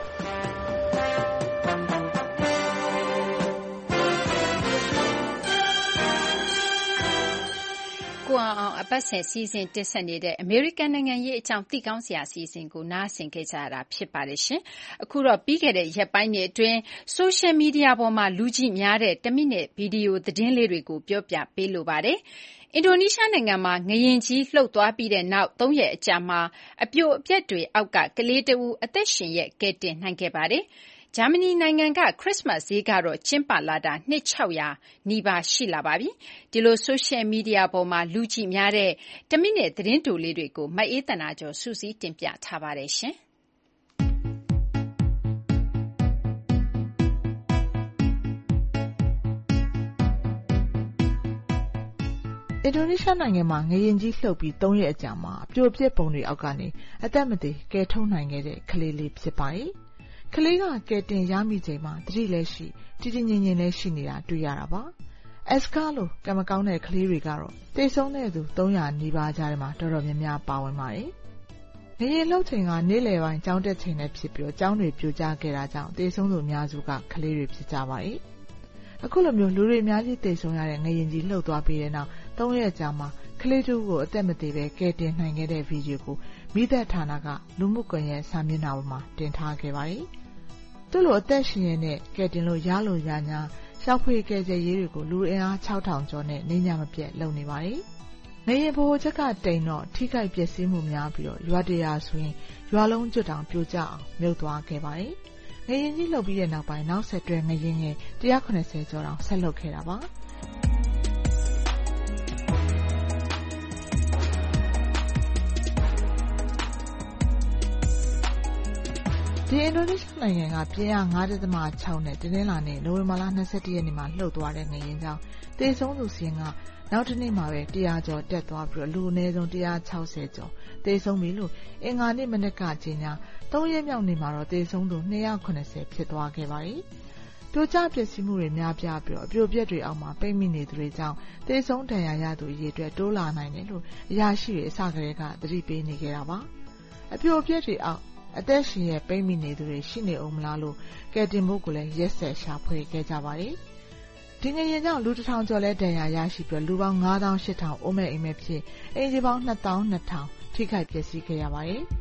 ကိုအောင်အောင်အပတ်စဉ်စီစဉ်တင်ဆက်နေတဲ့အမေရိကန်နိုင်ငံရေးအကြောင်းသိကောင်းစရာစီစဉ်ကိုနားဆင်ခဲ့ကြရတာဖြစ်ပါတယ်ရှင်။အခုတော့ပြီးခဲ့တဲ့ရက်ပိုင်းတွေအတွင်းဆိုရှယ်မီဒီယာပေါ်မှာလူကြည့်များတဲ့တစ်မိနစ်ဗီဒီယိုသတင်းလေးတွေကိုပြောပြပေးလိုပါတယ်။အင်ဒိုနီးရှားနိုင်ငံမှာငလျင်ကြီးလှုပ်သွားပြီးတဲ့နောက်သုံးရက်အကြာမှာအပြိုအပျက်တွေအောက်ကကလေးတဦးအသက်ရှင်ရက်ကယ်တင်နိုင်ခဲ့ပါတယ်။ဂျာမနီနိုင်ငံကခရစ်စမတ်ဈေးကတော့ကျင်းပလာတာနှစ်ခြောက်ရာနီးပါးရှိလာပါပြီ။ဒီလိုဆိုရှယ်မီဒီယာပေါ်မှာလူကြည့်များတဲ့တစ်မိနစ်သတင်းတိုလေးတွေကိုမအေးသန္တာကျော်စုစည်းတင်ပြထားပါတယ်ရှင်။အင်ဒိုနီးရှားနိုင်ငံမှာငရင်ကြီးလှုပ်ပြီးသုံးရက်အကြာမှာပြိုပျက်ပုံတွေအောက်ကနေအသက်မသေးကယ်ထုတ်နိုင်ခဲ့တဲ့ကလေးလေးဖြစ်ပါတယ်။ကလေးကကယ်တင်ရမိချိန်မှာသတိလည်းရှိတည်တည်ငြိမ်ငြိမ်လည်းရှိနေတာတွေ့ရတာပါ။ အက်စကာလိုကံမကောင်းတဲ့ကလေးတွေကတော့တေဆုံးတဲ့သူသုံးရာနီးပါးကြားထဲမှာတော်တော်များများပါဝင်ပါတယ်။ငရင်လှုပ်ချိန်ကနေ့လယ်ပိုင်းကျောင်းတက်ချိန်နဲ့ဖြစ်ပြီးကျောင်းတွေပြိုကျခဲ့တာကြောင့်တေဆုံးသူအများစုကကလေးတွေဖြစ်ကြပါတယ်။အခုလိုမျိုးလူတွေအများကြီးတေဆုံးရတဲ့ငရင်ကြီးလှုပ်သွားပြီးတဲ့နောက်သုံးရက်ကြာမှာကလေးတူကိုအသက်မသေးပဲကယ်တင်နိုင်ခဲ့တဲ့ဗီဒီယိုကိုမိသက်ဌာနကလူမှုကွန်ရက်စာမျက်နှာပေါ်မှာတင်ထားခဲ့ပါတယ်။သူ့လိုအသက်ရှင်ရတဲ့ကယ်တင်လို့ရလို့ရညာရှောက်ဖွေကယ်ဆယ်ရေးတွေကိုလူအင်အားခြောက်ထောင်ကျော်နဲ့နေညမပြတ်လုပ်နေပါတယ်။နေရင်ဘိုးချက်ကတိန်တော့ထိခိုက်ပျက်စီးမှုများပြီးတော့ရွာတရာဆိုရင်ရွာလုံးကျွတ်တောင်ပြိုကျအောင်မြုပ်သွားခဲ့ပါတယ်။ငရင်ကြီးလှုပ်ပြီးတဲ့နောက်ပိုင်းနောက်ဆက်တွဲငရင်ငယ်one hundred eightyကျော်တောင်ဆက်လုပ်ခဲ့တာပါ။ဒီအင်ဒိုနီးရှားနိုင်ငံကပြင်းအား five point six နဲ့တင်းတင်းလာနေနိုဝင်ဘာလtwenty-firstရက်နေ့မှာလှုပ်သွားတဲ့ငရင်ကြောင့်တေဆုံးသူစီးရင်ကနောက်တစ်နေ့မှာပဲone hundredကျော်တက်သွားပြီးလူအနည်းဆုံးone hundred sixtyကျော်တေဆုံးပြီလို့အင်္ဂါနေ့မနက်ကကြေညာthreeရက်မြောက်နေ့မှာတော့တေဆုံးသူtwo hundred eightyဖြစ်သွားခဲ့ပါတယ်။ပြိုကျပျက်စီးမှုတွေများပြားပြီးအပြိုပြက်တွေအောက်မှာပိတ်မိနေသူတွေကြောင့်တေဆုံးဒဏ်ရာရသူအရေအတွက်တိုးလာနိုင်တယ်လို့အရာရှိတွေအစကတည်းကသတိပေးနေကြတာပါ။အပြိုပြက်တွေအောက်အသက်ရှင်ရဲ့ပိတ်မိနေသူတွေရှိနေအောင်မလားလို့ကယ်တင်ဖို့ကိုလည်းရက်ဆက်ရှာဖွေခဲ့ကြပါတယ်။ဒီငရင်ကြောင့်လူတစ်ထောင်ကျော်လဲဒဏ်ရာရရှိပြီးလူပေါင်းfive thousand eight thousandအိုးမဲ့အိမ်မဲ့ဖြစ်အင်ဂျီပေါင်းtwo thousand two thousandထိခိုက်ပျက်စီးခဲ့ရပါတယ်။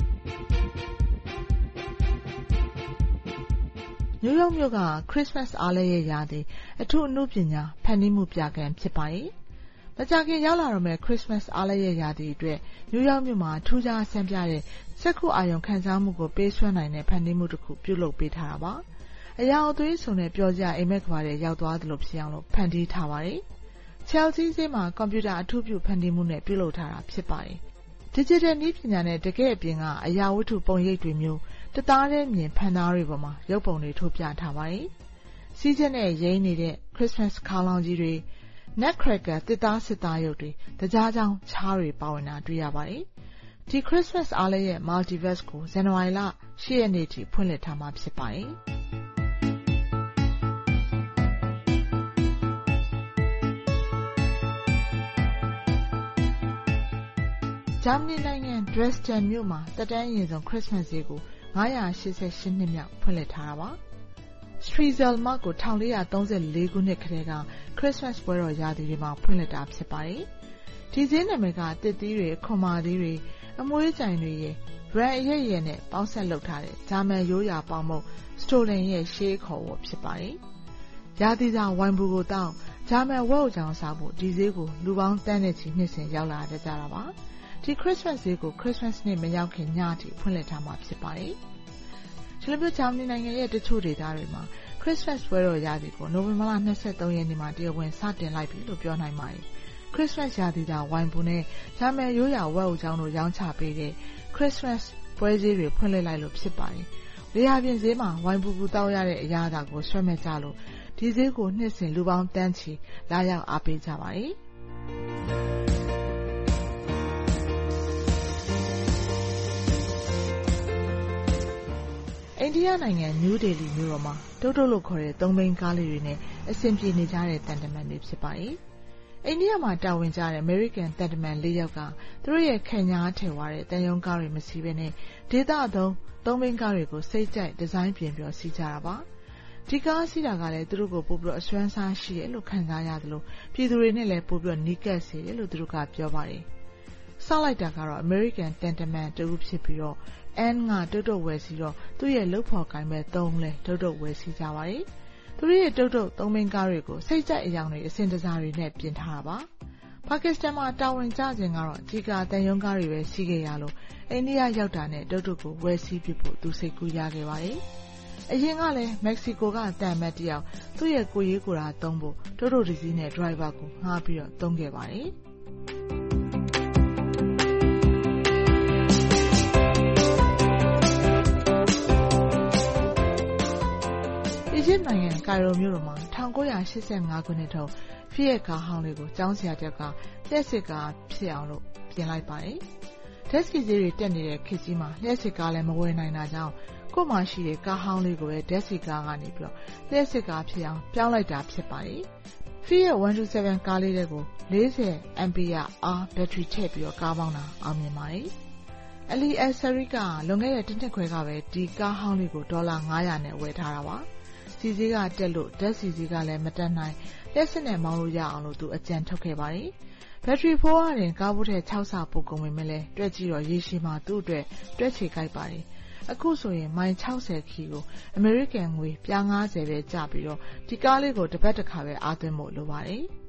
နယူးယောက်မြို့ကခရစ်စမတ်အားလပ်ရက်ရာသီအထူးအနုပညာဖန်တီးမှုပြခန်းဖြစ်ပါတယ်။မကြာခင်ရောက်လာတော့မယ့်ခရစ်စမတ်အားလပ်ရက်ရာသီအတွက်နယူးယောက်မြို့မှာထူးခြားဆန်းပြတဲ့စက္ခုအာရုံခံစားမှုကိုပေးစွမ်းနိုင်တဲ့ဖန်တီးမှုတစ်ခုပြုလုပ်ပေးထားတာပါ။အရာအသွေးဆုံတဲ့ပျော်စရာအိမ်မက်ကဘာတွေရောက်သွားသလိုဖြစ်အောင်လို့ဖန်တီးထားပါတယ်။ Chelsea ဈေးမှာကွန်ပျူတာအထူးပြုဖန်တီးမှုနဲ့ပြုလုပ်ထားတာဖြစ်ပါတယ်။ Digital နည်းပညာနဲ့တကယ့်အပြင်ကအရာဝတ္ထုပုံရိပ်တွေမျိုးတသားတည်းမြင်ဖန်သားတွေပေါ်မှာရုပ်ပုံတွေထိုးပြထားပါတယ်။စီးချက်နဲ့ရိမ့်နေတဲ့ Christmas ခါလောင်ကြီးတွေ Nutcracker တစ်သားစစ်သားရုပ်တွေတကြားကြောင်းချားတွေပါဝင်တာတွေ့ရပါတယ်။ဒီ Christmas အားလပ်ရက် Multiverse ကိုဇန်နဝါရီလeightရက်နေ့ထိဖွင့်လှစ်ထားမှာဖြစ်ပါတယ်။ဂျာမနီနိုင်ငံ Dresden မြို့မှာတက်တန်းရင်ဆုံး Christmas ဈေးကိုfive hundred eighty-eightနှစ်မြောက်ဖွင့်လှစ်ထားတာပါ။ Striezel Markt ကိုfourteen thirty-fourခုနှစ်ကတည်းက Christmas ပွဲတော်ရာသီတွေမှာဖွင့်လှစ်တာဖြစ်ပါတယ်။ဒီဈေးနာမည်ကတစ်သီးတွေခွန်မာသီးတွေအမွှေးကြိုင်တွေရဲ့ရန်အရက်ရည်နဲ့ပေါင်းဆက်လုပ်ထားတဲ့ဂျာမန်ရိုးရာပေါင်းမုတ် Stollen ရဲ့ရှေးခေါ်ဝေါ်ဖြစ်ပါတယ်။ရာသီစာဝိုင်ဘူကိုတောင်းဂျာမန်ဝက်အုပ်ကြောင်စားဖို့ဒီဈေးကိုလူပေါင်းတန်းနဲ့ချီနှစ်စဉ်ရောက်လာကြကြတာပါ။ဒီ Christmas ဈေးကို Christmas နေ့မရောက်ခင်ညအထိဖွင့်လှစ်ထားမှာဖြစ်ပါတယ်။ဒီလိုမျိုးဂျာမနီနိုင်ငံရဲ့တချို့ဒေသတွေမှာ Christmas ပွဲတော်ရာသီကိုနိုဝင်ဘာလtwenty-threeရက်နေ့မှာတရားဝင်စတင်လိုက်ပြီလို့ပြောနိုင်ပါတယ်။ Christmas ရာသီသာဝိုင်ဘူနဲ့ဂျာမန်ရိုးရာဝက်အုပ်ကြောင်းတို့ရောင်းချပေးတဲ့ Christmas ပွဲဈေးတွေဖွင့်လှစ်လိုက်လို့ဖြစ်ပါတယ်။လေယာပြင်ဈေးမှာဝိုင်ဘူကူတောက်ရတဲ့အရာသာကိုဆွဲမဲ့ကြလို့ဒီဈေးကိုနှစ်စဉ်လူပေါင်းတန်းချီလာရောက်အားပေးကြပါတယ်။အိန္ဒိယနိုင်ငံနယူးဒေလီမြို့တော်မှာတုတ်တုတ်လို့ခေါ်တဲ့သုံးဘီးကားလေးတွေနဲ့အဆင်ပြေနေကြတဲ့တန်တမန်တွေဖြစ်ပါတယ်။အိန္ဒိယမှာတာဝန်ကျတဲ့ American တန်တမန်fourယောက်ကသူတို့ရဲ့ခံညာထည်ဝါတဲ့တန်ယုံကားတွေမစီးဘဲနဲ့ဒေသအသုံးသုံးဘီးကားတွေကိုစိတ်ကြိုက်ဒီဇိုင်းပြင်ပြီးစီးကြတာပါ။ဒီကားစီးတာကလည်းသူတို့ကိုပို့ပြီးအစွမ်းစားရှိတယ်လို့ခံစားရတယ်လို့ပြည်သူတွေနဲ့လည်းပို့ပြီးနီးကပ်စေတယ်လို့သူတို့ကပြောပါတယ်။စောက်လိုက်တာကတော့ American တန်တမန်တူဖြစ်ပြီးတော့N ကတုတ်တုတ်ဝယ်စီတော့သူ့ရဲ့လုပ်ဖော်ကိုင်မဲ့သုံးလဲတုတ်တုတ်ဝယ်စီကြပါတယ်။သူတို့ရဲ့တုတ်တုတ်သုံးဘီးကားတွေကိုစိတ်ကြိုက်အယောင်တွေအစင်တစားတွေနဲ့ပြင်ထားတာပါ။ပါကစ္စတန်မှာတာဝန်ကျခြင်းကတော့အကြီးကားတန်ယုံကားတွေပဲစီးခဲ့ရလို့အိန္ဒိယရောက်တာနဲ့တုတ်တုတ်ကိုဝယ်စီပြဖို့သူစိတ်ကူးရခဲ့ပါတယ်။အရင်ကလည်းမက္ကဆီကိုကတန်မတ်တယောက်သူ့ရဲ့ကိုရေးကိုရာသုံးဖို့တုတ်တုတ်ဒီဇီးနဲ့ဒရိုင်ဘာကိုငှားပြီးတော့သုံးခဲ့ပါတယ်။အီဂျစ်နိုင်ငံကိုကိုင်ရိုမြို့တော်မှာ၁၉၈၅ခုနှစ်ထုတ် Fiat ကားဟောင်းလေးကိုကျောင်းဆရာတယောက်ကလျှပ်စစ်ကားဖြစ်အောင်လို့ပြင်လိုက်ပါတယ်။ဓာတ်ဆီဈေးတွေတက်နေတဲ့ခေတ်ကြီးမှာလျှပ်စစ်ကားလည်းမဝယ်နိုင်တာကြောင့်ကို့မှာရှိတဲ့ကားဟောင်းလေးကိုပဲဓာတ်ဆီကားကနေပြီးတော့လျှပ်စစ်ကားဖြစ်အောင်ပြောင်းလိုက်တာဖြစ်ပါတယ်။ Fiat one twenty-sevenကားလေးတွေကိုfortyအမ်ပီယာအားဘက်ထရီထည့်ပြီးတော့ကားပေါင်းတာအောင်မြင်ပါတယ်။ Ali Al-Sari ကလွန်ခဲ့တဲ့တစ်နှစ်ခွဲကပဲဒီကားဟောင်းလေးကိုဒေါ်လာfive hundredနဲ့ဝယ်ထားတာပါ။စီစီကတက်လို့ဓာတ်စီစီကလည်းမတက်နိုင်လျှက်စစ်နဲ့မောင်းလို့ရအောင်လို့သူအကြံထုတ်ခဲ့ပါတယ်။ဘက်ထရီဖိုးရတယ်ကားဘူးထဲsixဆပိုကုန်ပေမဲ့လည်းတွက်ကြည့်တော့ရေရှည်မှာသူ့အတွက်တွက်ချေကြိုက်ပါတယ်။အခုဆိုရင်မိုင်sixtyခီကိုအမေရိကန်ငွေပြားfiftyပဲကျပြီးတော့ဒီကားလေးကိုတစ်ပတ်တစ်ခါပဲအားသွင်းဖို့လိုပါတယ်။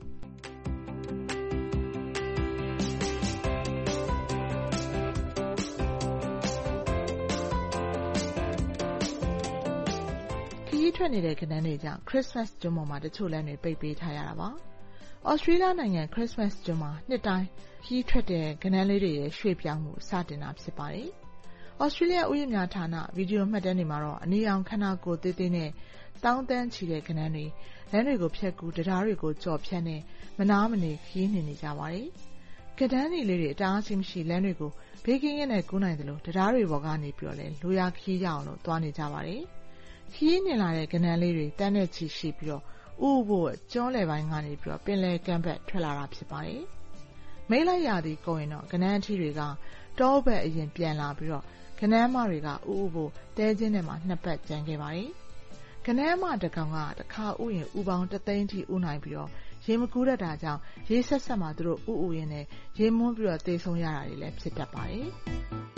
ထွက်နေတဲ့ကဏ္ဍတွေကြောင့် Christmas ကျွန်းပေါ်မှာတချို့လမ်းတွေပိတ်ပေးထားရတာပါ။ Australia နိုင်ငံ Christmas ကျွန်းမှာနှစ်တိုင်းခရီးထွက်တဲ့ကဏ္ဍလေးတွေရဲ့ရွှေ့ပြောင်းမှုစတင်တာဖြစ်ပါတယ်။ Australia ဥယျာဉ်များဌာနဗီဒီယိုမှတ်တမ်းတွေမှာတော့အနီရောင်ခန္ဓာကိုယ်သေးသေးနဲ့တောင်းတန်းချီတဲ့ကဏ္ဍတွေလမ်းတွေကိုဖြတ်ကူးတရားတွေကိုကြော်ဖြတ်နေမနာမနေခရီးနှင်နေကြပါတယ်။ကဏ္ဍတွေလေးတွေအတားအဆီးမရှိလမ်းတွေကိုဘေးကင်းရဲနဲ့ကူးနိုင်တယ်လို့တရားတွေပေါ်ကနေပြီးတော့လဲလိုရာခရီးရအောင်လို့သွားနေကြပါတယ်။ခရီးနှင်လာတဲ့ကဏ္ဍလေးတွေတန်းနဲ့ချီရှိပြီးတော့ဥဥဖို့ကျွန်းလယ်ပိုင်းကနေပြီးတော့ပင်လယ်ကမ်းဘက်ထွက်လာတာဖြစ်ပါတယ်။မိတ်လိုက်ရသည်ကိုရင်တော့ကဏ္ဍအထီတွေကတောဘက်အရင်ပြန်လာပြီးတော့ကဏ္ဍမတွေကဥဥဖို့တဲချင်းထဲမှာနှစ်ပတ်ကျန်ခဲ့ပါတယ်။ကဏ္ဍမတစ်ကောင်ကတစ်ခါဥရင်ဥပေါင်းတစ်သိန်းထိဥနိုင်ပြီးတော့ရေမကူးတတ်တာကြောင့်ရေဆက်ဆက်မှာသူတို့ဥဥရင်းနဲ့ရေမွန်းပြီးတော့သေဆုံးရတာတွေလည်းဖြစ်တတ်ပါတယ်။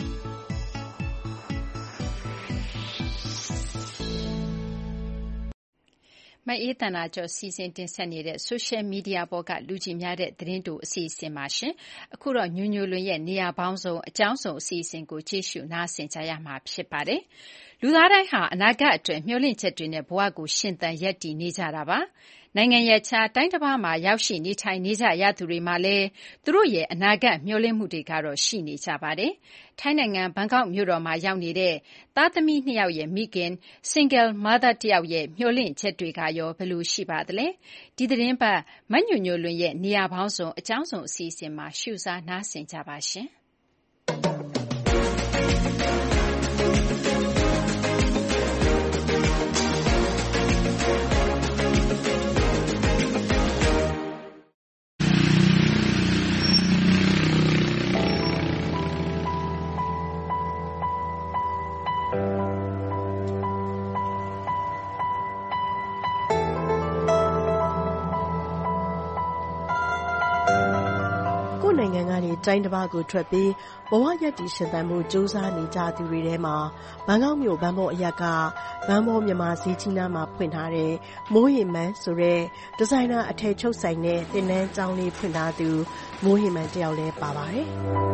မအေးသန္တာကျော်စီစဉ်တင်ဆက်နေတဲ့ Social Media ပေါ်ကလူကြည့်များတဲ့သတင်းတိုအစီအစဉ်ပါရှင်။အခုတော့ညိုညိုလွင်ရဲ့နေရာပေါင်းစုံအကြောင်းစုံအစီအစဉ်ကိုကြည့်ရှုနားဆင်ကြရမှာဖြစ်ပါတယ်။လူသားတိုင်းဟာအနာဂတ်အတွက်မျှော်လင့်ချက်တွေနဲ့ဘဝကိုရှင်သန်ရပ်တည်နေကြတာပါ။နိုင်ငံရဲ့ခြားတိုင်းတစ်ပါးမှာရောက်ရှိနေထိုင်နေကြရသူတွေမှာလည်းသူတို့ရဲ့အနာဂတ်မျှော်လင့်မှုတွေကတော့ရှိနေကြပါတယ်။ထိုင်းနိုင်ငံဘန်ကောက်မြို့တော်မှာရောက်နေတဲ့သားသမီးနှစ်ယောက်ရဲ့မိခင် Single Mother တယောက်ရဲ့မျှော်လင့်ချက်တွေကရောဘယ်လိုရှိပါသလဲ။ဒီသတင်းပတ်မညိုညိုလွင်ရဲ့နေရာပေါင်းစုံအကြောင်းစုံအစီအစဉ်မှာရှုစားနားဆင်ကြပါရှင်။နိုင်ငံကနေတိုင်းတစ်ပါးကိုထွက်ပြီးဘဝရပ်တည်ရှင်သန်မှုစူးစမ်းနေကြသူတွေထဲမှာဘန်ကောက်မြို့ဘန်ဘောအရက်ကဘန်ဘောမြန်မာဈေးကြီးနားမှာဖွင့်ထားတဲ့မိုးဟင်မန်ဆိုတဲ့ဒီဇိုင်နာအထည်ချုပ်ဆိုင်တဲ့သင်တန်းကျောင်းလေးဖွင့်ထားသူမိုးဟင်မန်တယောက်လည်းပါပါတယ်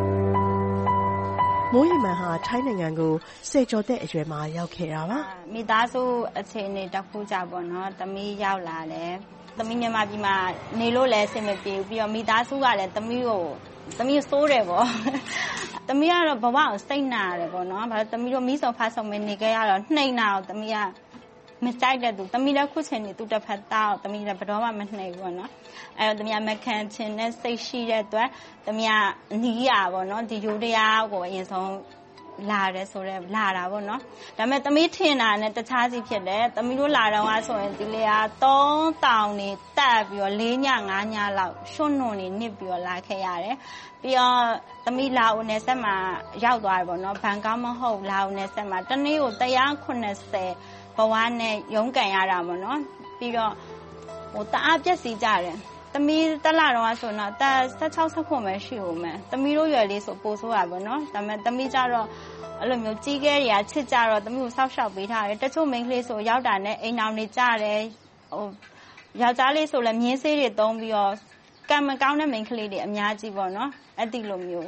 ။မိုးဟင်မန်ဟာထိုင်းနိုင်ငံကိုဆယ်ကျော်သက်အရွယ်မှာရောက်ခဲ့တာပါ။မိသားစုအခြေအနေတစ်ခုကြပေါ့နော်။သမီးရောက်လာတယ်။သမီးမြန်မာပြည်မှာနေလို့လည်းအဆင်မပြေဘူးပြီးတော့မိသားစုကလည်းသမီးကိုသမီးစိုးတယ်ပေါ့သမီးကတော့ဘဝကိုစိတ်နာတယ်ပေါ့နော်ဘာလို့သမီးတို့မိဆောင်ဖတ်ဆောင်မနေခဲ့ရတော့နှိမ့်နာတော့သမီးကမကြိုက်တဲ့သူသမီးလည်းခုချိန်နေသူတစ်ဖက်သားသမီးလည်းဘယ်တော့မှမနှိမ့်ဘူးပေါ့နော်အဲတော့သမီးကမခံချင်တဲ့စိတ်ရှိတဲ့အတွက်သမီးကနီးရပေါ့နော်ဒီယူတရားကိုအရင်ဆုံးလာတယ်ဆိုတော့လာတာပေါ့နော်ဒါပေမဲ့သမီးထင်တာနဲ့တခြားစီဖြစ်တယ်သမီးတို့လာတော့ကဆိုရင်ဒီလေကသုံးတောင်နေတက်ပြီးတော့လေးညငါးညလောက်ရွှွနှွန်နေနစ်ပြီးတော့လာခဲ့ရတယ်ပြီးတော့သမီးလာဦးနယ်ဆက်မှာရောက်သွားတယ်ပေါ့နော်ဘန်ကောက်မဟုတ်လာဦးနယ်ဆက်မှာတနေ့ကိုone hundred eightyဘဝနဲ့ရုန်းကန်ရတာပေါ့နော်ပြီးတော့ဟိုတအားပြက်စီကြတယ်သမီးတက်လာတော့ဆိုတော့တက်sixteen sevenပဲရှိဦးမယ်သမီးတို့ရွယ်လေးဆိုပို့ဆိုးရပါတော့ဒါပေမဲ့သမီးကြတော့အဲ့လိုမျိုးကြီးခဲတွေကချစ်ကြတော့သမီးကိုဆောက်ရှောက်ပေးထားတယ်တချို့မိန်းကလေးဆိုရောက်တာနဲ့အိမ်အောင်နေကြတယ်ဟိုယောက်ျားလေးဆိုလည်းမြင်းဆေးတွေသုံးပြီးတော့ကံမကောင်းတဲ့မိန်းကလေးတွေအများကြီးပေါ့နော်အဲ့ဒီလိုမျိုး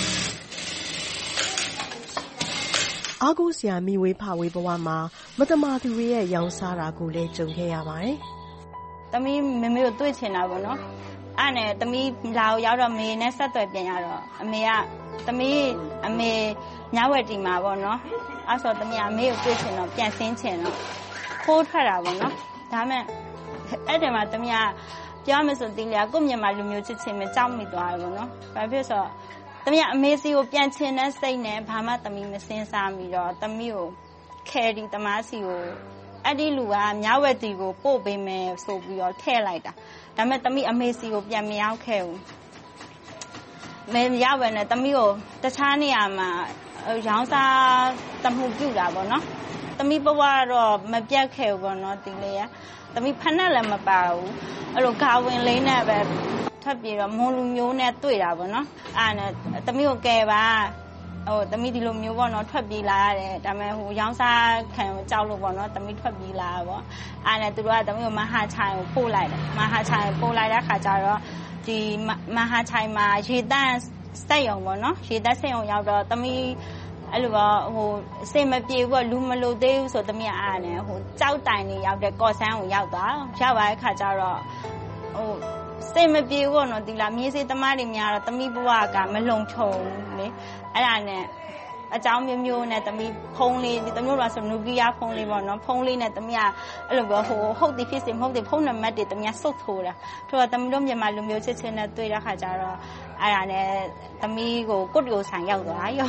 အားကိုးစရာမိဝေးဖဝေးဘဝမှာမတမာသူတွေရဲ့ရောင်စားတာကိုလည်းကြုံခဲ့ရပါတယ်သမီးမမေကိုတွေ့ချင်တာပေါ့နော်အဲ့နဲ့သမီးလာကိုရောက်တော့မေနဲ့ဆက်သွယ်ပြန်ရတော့အမေကသမီးအမေညဝက်တီမှာပေါ့နော်အဲ့ဆိုသမီးအမေကိုတွေ့ချင်တော့ပြန်ဆင်းချင်တော့ခိုးထွက်တာပေါ့နော်ဒါမဲ့အဲ့ဒီမှာတမီးကပြောမယ်ဆိုတင်လေကိုမြန်မာလူမျိုးချစ်ချင်းပဲကြောက်မိသွားတယ်ပေါ့နော်ဘာဖြစ်ဆိုတမီးကအမေစီကိုပြန်ချင်တဲ့စိတ်နဲ့ဘာမှတမီးမစင်စားမိတော့တမီးကိုခဲဒီတမားစီကိုအဲ့ဒီလူကမြောက်ဝက်တီကိုပို့ပေးမယ်ဆိုပြီးတော့ထည့်လိုက်တာဒါမဲ့တမီးအမေစီကိုပြန်မရောက်ခဲ့ဘူးမင်းရောက်ပဲနဲ့တမီးကိုတခြားနေရာမှာရောင်းစားတမှုပြုတာပေါ့နော်တမီးဘဝတော့မပြတ်ခဲ့ဘူးပေါ့နော်ဒီလေးရတမီးဖက်နဲ့လည်းမပါဘူးအဲ့လိုဂါဝင်လေးနဲ့ပဲထွက်ပြေတော့မွန်လူမျိုးနဲ့တွေ့တာပေါ့နော်အဲ့နဲ့တမီးကိုကဲပါဟိုတမီးဒီလိုမျိုးပေါ့နော်ထွက်ပြေးလာရတယ်ဒါပေမဲ့ဟိုရောင်းစားခံကြောက်လို့ပေါ့နော်တမီးထွက်ပြေးလာပေါ့အဲ့နဲ့သူတို့ကတမီးကိုမဟာချိုင်ကိုပို့လိုက်တယ်မဟာချိုင်ပို့လိုက်တဲ့ခါကျတော့ဒီမဟာချိုင်မှာရေတန့်စက်ရုံပေါ့နော်ရေတန့်စက်ရုံရောက်တော့တမီးအဲ့လိုပေါ့ဟိုအစိမပြေဘူးလူမလို့သေးဘူးဆိုတမီးအားနဲ့ဟိုကြောက်တိုင်နေရောက်တဲ့ကော့ဆန်းကိုရောက်သွားရောက်သွားတဲ့ခါကျတော့ဟိုစိတ်မပြေဘူးပေါ့နော်ဒီလားမြေစေးသမားတွေများတော့တမီးဘဝကမလုံခြုံဘူးလေအဲ့ဒါနဲ့အကြောင်းမျိုးမျိုးနဲ့တမီးဖုန်းလေးဒီတမျိုးတော့ဆိုနူကီယာဖုန်းလေးပေါ့နော်ဖုန်းလေးနဲ့တမီးကအဲ့လိုပဲဟိုဟုတ်တယ်ဖြစ်စီမဟုတ်တယ်ဖုန်းနံပါတ်တွေတမီးကစုတ်ထိုးတာထို့တော့တမီးတို့မြန်မာလူမျိုးချစ်ချင်းနဲ့တွေ့တဲ့ခါကျတော့အဲ့ဒါနဲ့တမီးကိုကုတ်တိုဆိုင်ရောက်သွားရော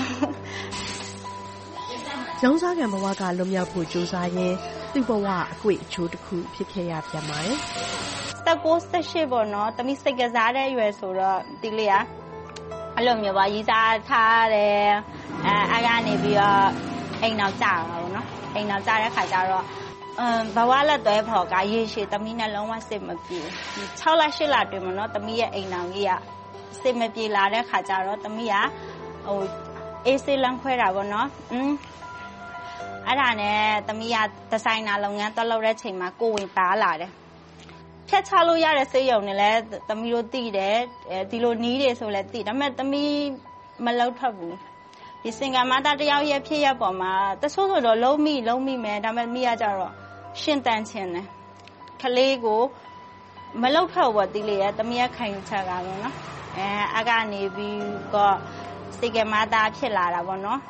ရောင်းစားကံဘဝကလွတ်မြောက်ဖို့ကြိုးစားရင်းသူ့ဘဝအကွေ့အချိုးတစ်ခုဖြစ်ခဲ့ရပြန်ပါတယ်တကူစရှိပေါ့နော်တမီးစိတ်ကစားတဲ့အရွယ်ဆိုတော့ဒီလေးอ่ะအဲ့လိုမျိုးပါရီစားထားတယ်အဲအကနေပြီးတော့အိမ်နောက်ကျတာပေါ့နော်အိမ်နောက်ကျတဲ့ခါကျတော့အမ်ဘဝလက်သွဲဖော်ကရေရှည်တမီးနဲ့လုံးဝစိတ်မပြေ၆လ၈လတွင်ပေါ့နော်တမီးရဲ့အိမ်နောက်ကြီးကစိတ်မပြေလာတဲ့ခါကျတော့တမီးကဟိုအေးစေးလန်းခွဲတာပေါ့နော်อืมအဲ့ဒါနဲ့တမီးကဒီဇိုင်နာလုပ်ငန်းတက်လုပ်တဲ့ချိန်မှာကိုဝင်ပါလာတယ်ဖြတ်ချလို့ရတဲ့စိတ်ယုံနဲ့လဲတမီးတို့သိတယ်ဒီလိုနီးတယ်ဆိုလဲသိဒါပေမဲ့တမီးမလောက်ထွက်ဘူးဒီစင်ကာမသားတယောက်ရဲ့ဖြစ်ရပေါ်မှာတဆိုးဆိုတော့လုံးမိလုံးမိမယ်ဒါပေမဲ့မိရကြတော့ရှင်တန်ချင်းတယ်ခလေးကိုမလောက်ထွက်ဘူးဒီလေရတမီးရခိုင်ချက်ကပေါ့နော်အဲအကနေပြီးတော့စင်ကာမသားဖြစ်လာတာပေါ့နော်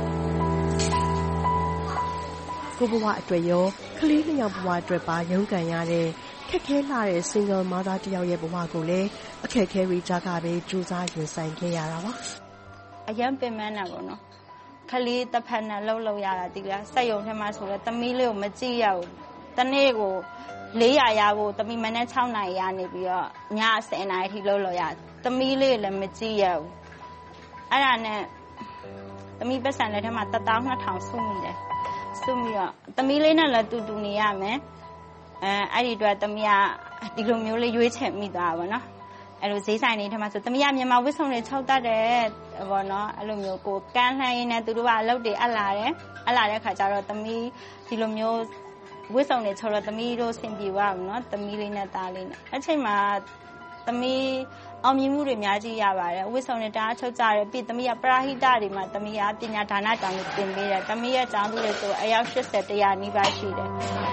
ကိုဘဝအတွက်ရောကလေးနှစ်ယောက်ဘဝအတွက်ပါရုန်းကန်ရတဲ့ခက်ခဲလာတဲ့ single mother တယောက်ရဲ့ဘဝကိုလည်းအခက်အခဲတွေကြားကပဲကြိုးစားရင်ဆိုင်ခဲ့ရတာပါအရင်ပင်မနာပေါ့နော်ခလေးတစ်ဖက်နဲ့လှုပ်လှုပ်ရတာဒီလားစက်ယုံထဲမှာဆိုတော့တမီးလေးကိုမကြည့်ရဘူးတနေ့ကိုလေးရာရဖို့တမီးမနေ့၆နာရီရနေပြီးတော့ညဆယ်နာရီထိလှုပ်လို့ရတမီးလေးလည်းမကြည့်ရဘူးအဲ့ဒါနဲ့တမီးပတ်စံလက်ထဲမှာတစ်သောင်းနှစ်ထောင်စုမိတယ်စုမိတော့တမီးလေးနဲ့လည်းတူတူနေရမယ်အဲအဲ့ဒီအတွက်တမီးကဒီလိုမျိုးလေးရွေးချယ်မိသွားပါတော့အဲ့လိုဈေးဆိုင်နေထဲမှာဆိုတမီးကမြန်မာဝစ်စုံတွေချုပ်တတ်တယ်ပေါ့နော်အဲ့လိုမျိုးကိုကန်းလှမ်းရင်းနဲ့သူတို့ကအလုပ်တွေအပ်လာတယ်အပ်လာတဲ့ခါကျတော့တမီးဒီလိုမျိုးဝစ်စုံတွေချုပ်တော့တမီးတို့ဆင်ပြေသွားပါနော်တမီးလေးနဲ့သားလေးနဲ့အဲ့ချိန်မှာတမီးအောင်မြင်မှုတွေအများကြီးရပါတယ်ဝစ်စုံတွေတအားချုပ်ကြတယ်ပြီးတမီးကပရာဟိတတွေမှာတမီးကပညာဒါနတောင်းတင်ပေးတယ်တမီးရဲ့ကျောင်းသူတွေဆိုအယောက်၈၀ ၁၀၀နီးပါးရှိတယ်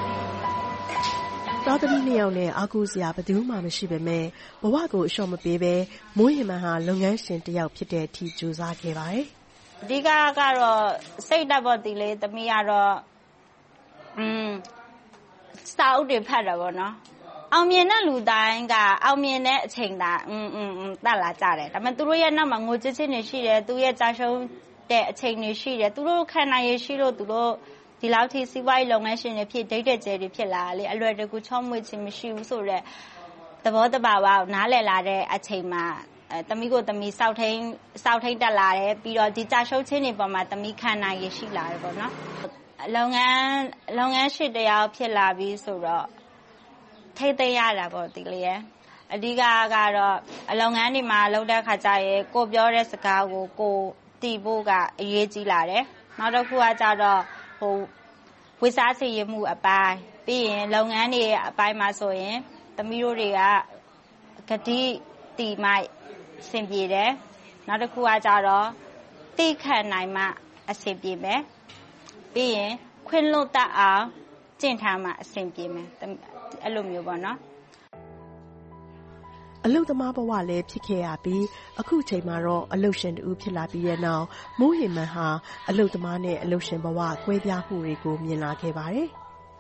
သားသမီးနှစ်ယောက်နဲ့အားကိုးစရာဘယ်သူမှမရှိပေမဲ့ဘဝကိုအလျှော့မပေးဘဲမိုးရင်မန်ဟာလုပ်ငန်းရှင်တစ်ယောက်ဖြစ်တဲ့အထိကြိုးစားခဲ့ပါတယ်အဓိကကတော့စိတ်ဓာတ်ပေါ်ဒီလေသမီးကတော့อืมစာအုပ်တွေဖတ်တာပေါ့နော်အောင်မြင်တဲ့လူတိုင်းကအောင်မြင်တဲ့အချိန်သာอืมอืมတက်လာကြတယ်ဒါပေမဲ့သူတို့ရဲ့နောက်မှာငိုချစ်ချင်းတွေရှိတယ်သူရဲ့ကြာရှုံးတဲ့အချိန်တွေရှိတယ်သူတို့ခံနိုင်ရရှိလို့သူတို့ဒီလောက်ထိစီးပွားရေးလုပ်ငန်းရှင်တွေဖြစ်ဒိတ်တဲ့ကျဲတွေဖြစ်လာလေအလွယ်တကူချောမွေ့ခြင်းမရှိဘူးဆိုတော့သဘောတဘာဝကိုနားလည်လာတဲ့အချိန်မှာတမီးကိုတမီးစောက်ထိန်စောက်ထိန်တက်လာတယ်ပြီးတော့ဒီကြာရှုံးခြင်းတွေပေါ်မှာတမီးခံနိုင်ရရှိလာတယ်ပေါ့နော်လုပ်ငန်းလုပ်ငန်းရှိတရားဖြစ်လာပြီးဆိုတော့ထိတ်သိမ်းရတာပေါ့ဒီလေရဲ့အဓိကကတော့အလုပ်ငန်းတွေမှာလုပ်တဲ့ခါကျရင်ကိုပြောတဲ့စကားကိုကိုတီးဖို့ကအရေးကြီးလာတယ်နောက်တစ်ခုကကြတော့ဟိုဝိစားစီရမှုအပိုင်းပြီးရင်လုပ်ငန်းတွေအပိုင်းမှာဆိုရင်သမီးတို့တွေကဂတိတီမိုက်အဆင်ပြေတယ်နောက်တစ်ခုကကြတော့တိခတ်နိုင်မှအဆင်ပြေမယ်ပြီးရင်ခွင့်လွတ်တတ်အောင်ကျင့်ထားမှအဆင်ပြေမယ်အဲ့လိုမျိုးပေါ့နော်အလုတ်သမားဘဝလည်းဖြစ်ခဲ့ရပြီးအခုချိန်မှာတော့အလုတ်ရှင်တူဖြစ်လာပြီးတဲ့နောက်မိုးဟင်မန်ဟာအလုတ်သမားနဲ့အလုတ်ရှင်ဘဝကွဲပြားမှုတွေကိုမြင်လာခဲ့ပါတယ်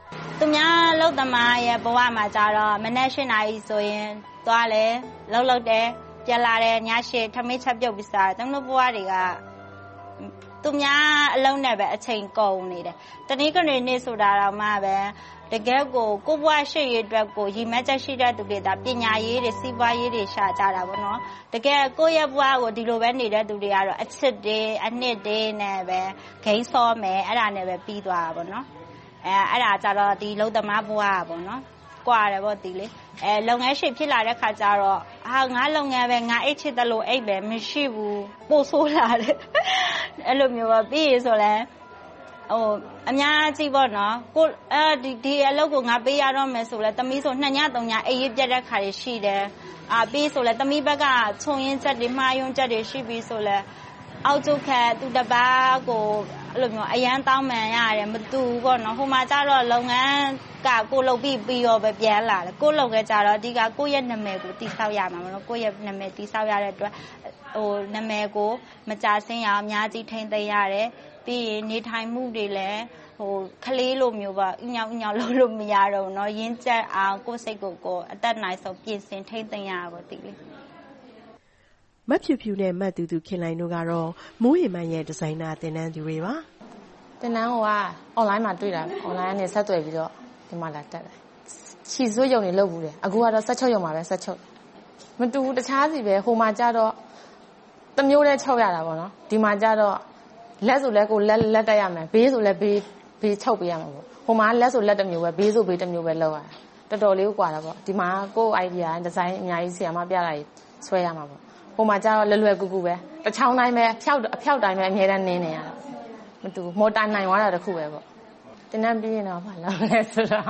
သူများလောက်သမားရဲ့ဘဝမှာကြတော့မနေ့ရှင်းနိုင်ဆိုရင်သွားလဲလောက်လောက်တယ်ပြန်လာတယ်ညရှထမင်းချက်ပြုတ်ပြီးစားတယ်သူတို့ဘဝတွေကသူများအလုံးနဲ့ပဲအချိန်ကုန်နေတယ်တနည်းကနေနေဆိုတာတော့မှပဲတကယ်ကိုကိုဘွားရှိရအတွက်ကိုရီမက်ချက်ရှိတဲ့သူတွေဒါပညာရေးတွေစီးပွားရေးတွေရှာကြတာပေါ့နော်တကယ်ကိုရဲ့ဘွားကိုဒီလိုပဲနေတဲ့သူတွေကတော့အချစ်တွေအနှစ်တွေနဲ့ပဲဂိမ်းစောမယ်အဲ့ဒါနဲ့ပဲပြီးသွားတာပေါ့နော်အဲအဲ့ဒါကြတော့ဒီလုံသမားဘွားပေါ့နော်ကွာတယ်ပေါ့ဒီလေအဲလုပ်ငန်းရှင်ဖြစ်လာတဲ့ခါကျတော့ဟာငါလုပ်ငန်းပဲငါအိတ်ချစ်တယ်လို့အိတ်ပဲမရှိဘူးပို့ဆိုးလာတယ်အဲ့လိုမျိုးပါပြီးရဆိုလဲဟိုအများကြီးပေါ့နော်ကိုအဲဒီဒီအလုပ်ကိုငါပေးရတော့မယ်ဆိုလဲသမီးဆိုနှစ်ညသုံးညအိပ်ရပြတ်တဲ့ခါတွေရှိတယ်အာပြီးဆိုလဲသမီးဘက်ကခြုံရင်းချက်တွေမှားယွင်းချက်တွေရှိပြီးဆိုလဲအောက်ကျုပ်ခက်သူတပားကိုအဲ့လိုမျိုးအရန်တောင်းမှန်ရတယ်မတူဘူးပေါ့နော်ဟိုမှာကျတော့လုပ်ငန်းကကိုလုပ်ပြီးပြီးတော့ပဲပြန်လာတယ်ကိုလုပ်ခဲ့ကြတော့ဒီကကိုရဲ့နာမည်ကိုတိဆောက်ရမှာမလို့ကိုရဲ့နာမည်တိဆောက်ရတဲ့အတွက်ဟိုနာမည်ကိုမကြဆင်းရအောင်အများကြီးထိန်းသိမ်းရတယ်ပြီးရင်နေထိုင်မှုတွေလည်းဟိုခလေးလိုမျိုးပါအညောင်အညောင်လို့လို့မရတော့ဘူးเนาะရင်းချက်အောင်ကိုယ်စိတ်ကိုကိုအသက်နိုင်ဆုံးပြင်ဆင်ထိန်းသိမ်းရတာပေါ့ဒီလေမဖြူဖြူနဲ့မတ်တူတူခင်လိုင်တို့ကတော့မိုးရေမန်းရဲ့ဒီဇိုင်နာသင်တန်းသူတွေပါသင်တန်းကအွန်လိုင်းမှာတွေ့တာအွန်လိုင်းကနေဆက်သွယ်ပြီးတော့ဒီမှာလာတက်တယ်ခြီစွတ်ရုံတွေလုပ်ဘူးတယ်အခုကတော့ဆက်ချုပ်ရုံမှာပဲဆက်ချုပ်မတူဘူးတခြားစီပဲဟိုမှာကြတော့တစ်မျိုးနဲ့ချုပ်ရတာပေါ့နော်ဒီမှာကြတော့လက်ဆိုလက်ကိုလက်လက်တက်ရမယ်ဘေးဆိုလက်ဘေးဘေးချုပ်ပေးရမှာပေါ့ဟိုမှာလက်ဆိုလက်တစ်မျိုးပဲဘေးဆိုဘေးတစ်မျိုးပဲလုပ်ရတာတော်တော်လေးကွာတာပေါ့ဒီမှာကိုယ့် idea ဒီဇိုင်းအများကြီးဆီယာမပြတာကြီးဆွဲရမှာပေါ့ဟိုမှာကျတော့လွယ်လွယ်ကူကူပဲတစ်ချောင်းတိုင်းပဲဖျောက်အဖျောက်တိုင်းပဲအများတန်းနင်းနေရတာမတူမော်တာနိုင်သွားတာတခုပဲပေါ့တင်တန်းပြီးရင်တော့ဘာလုပ်လဲဆိုတော့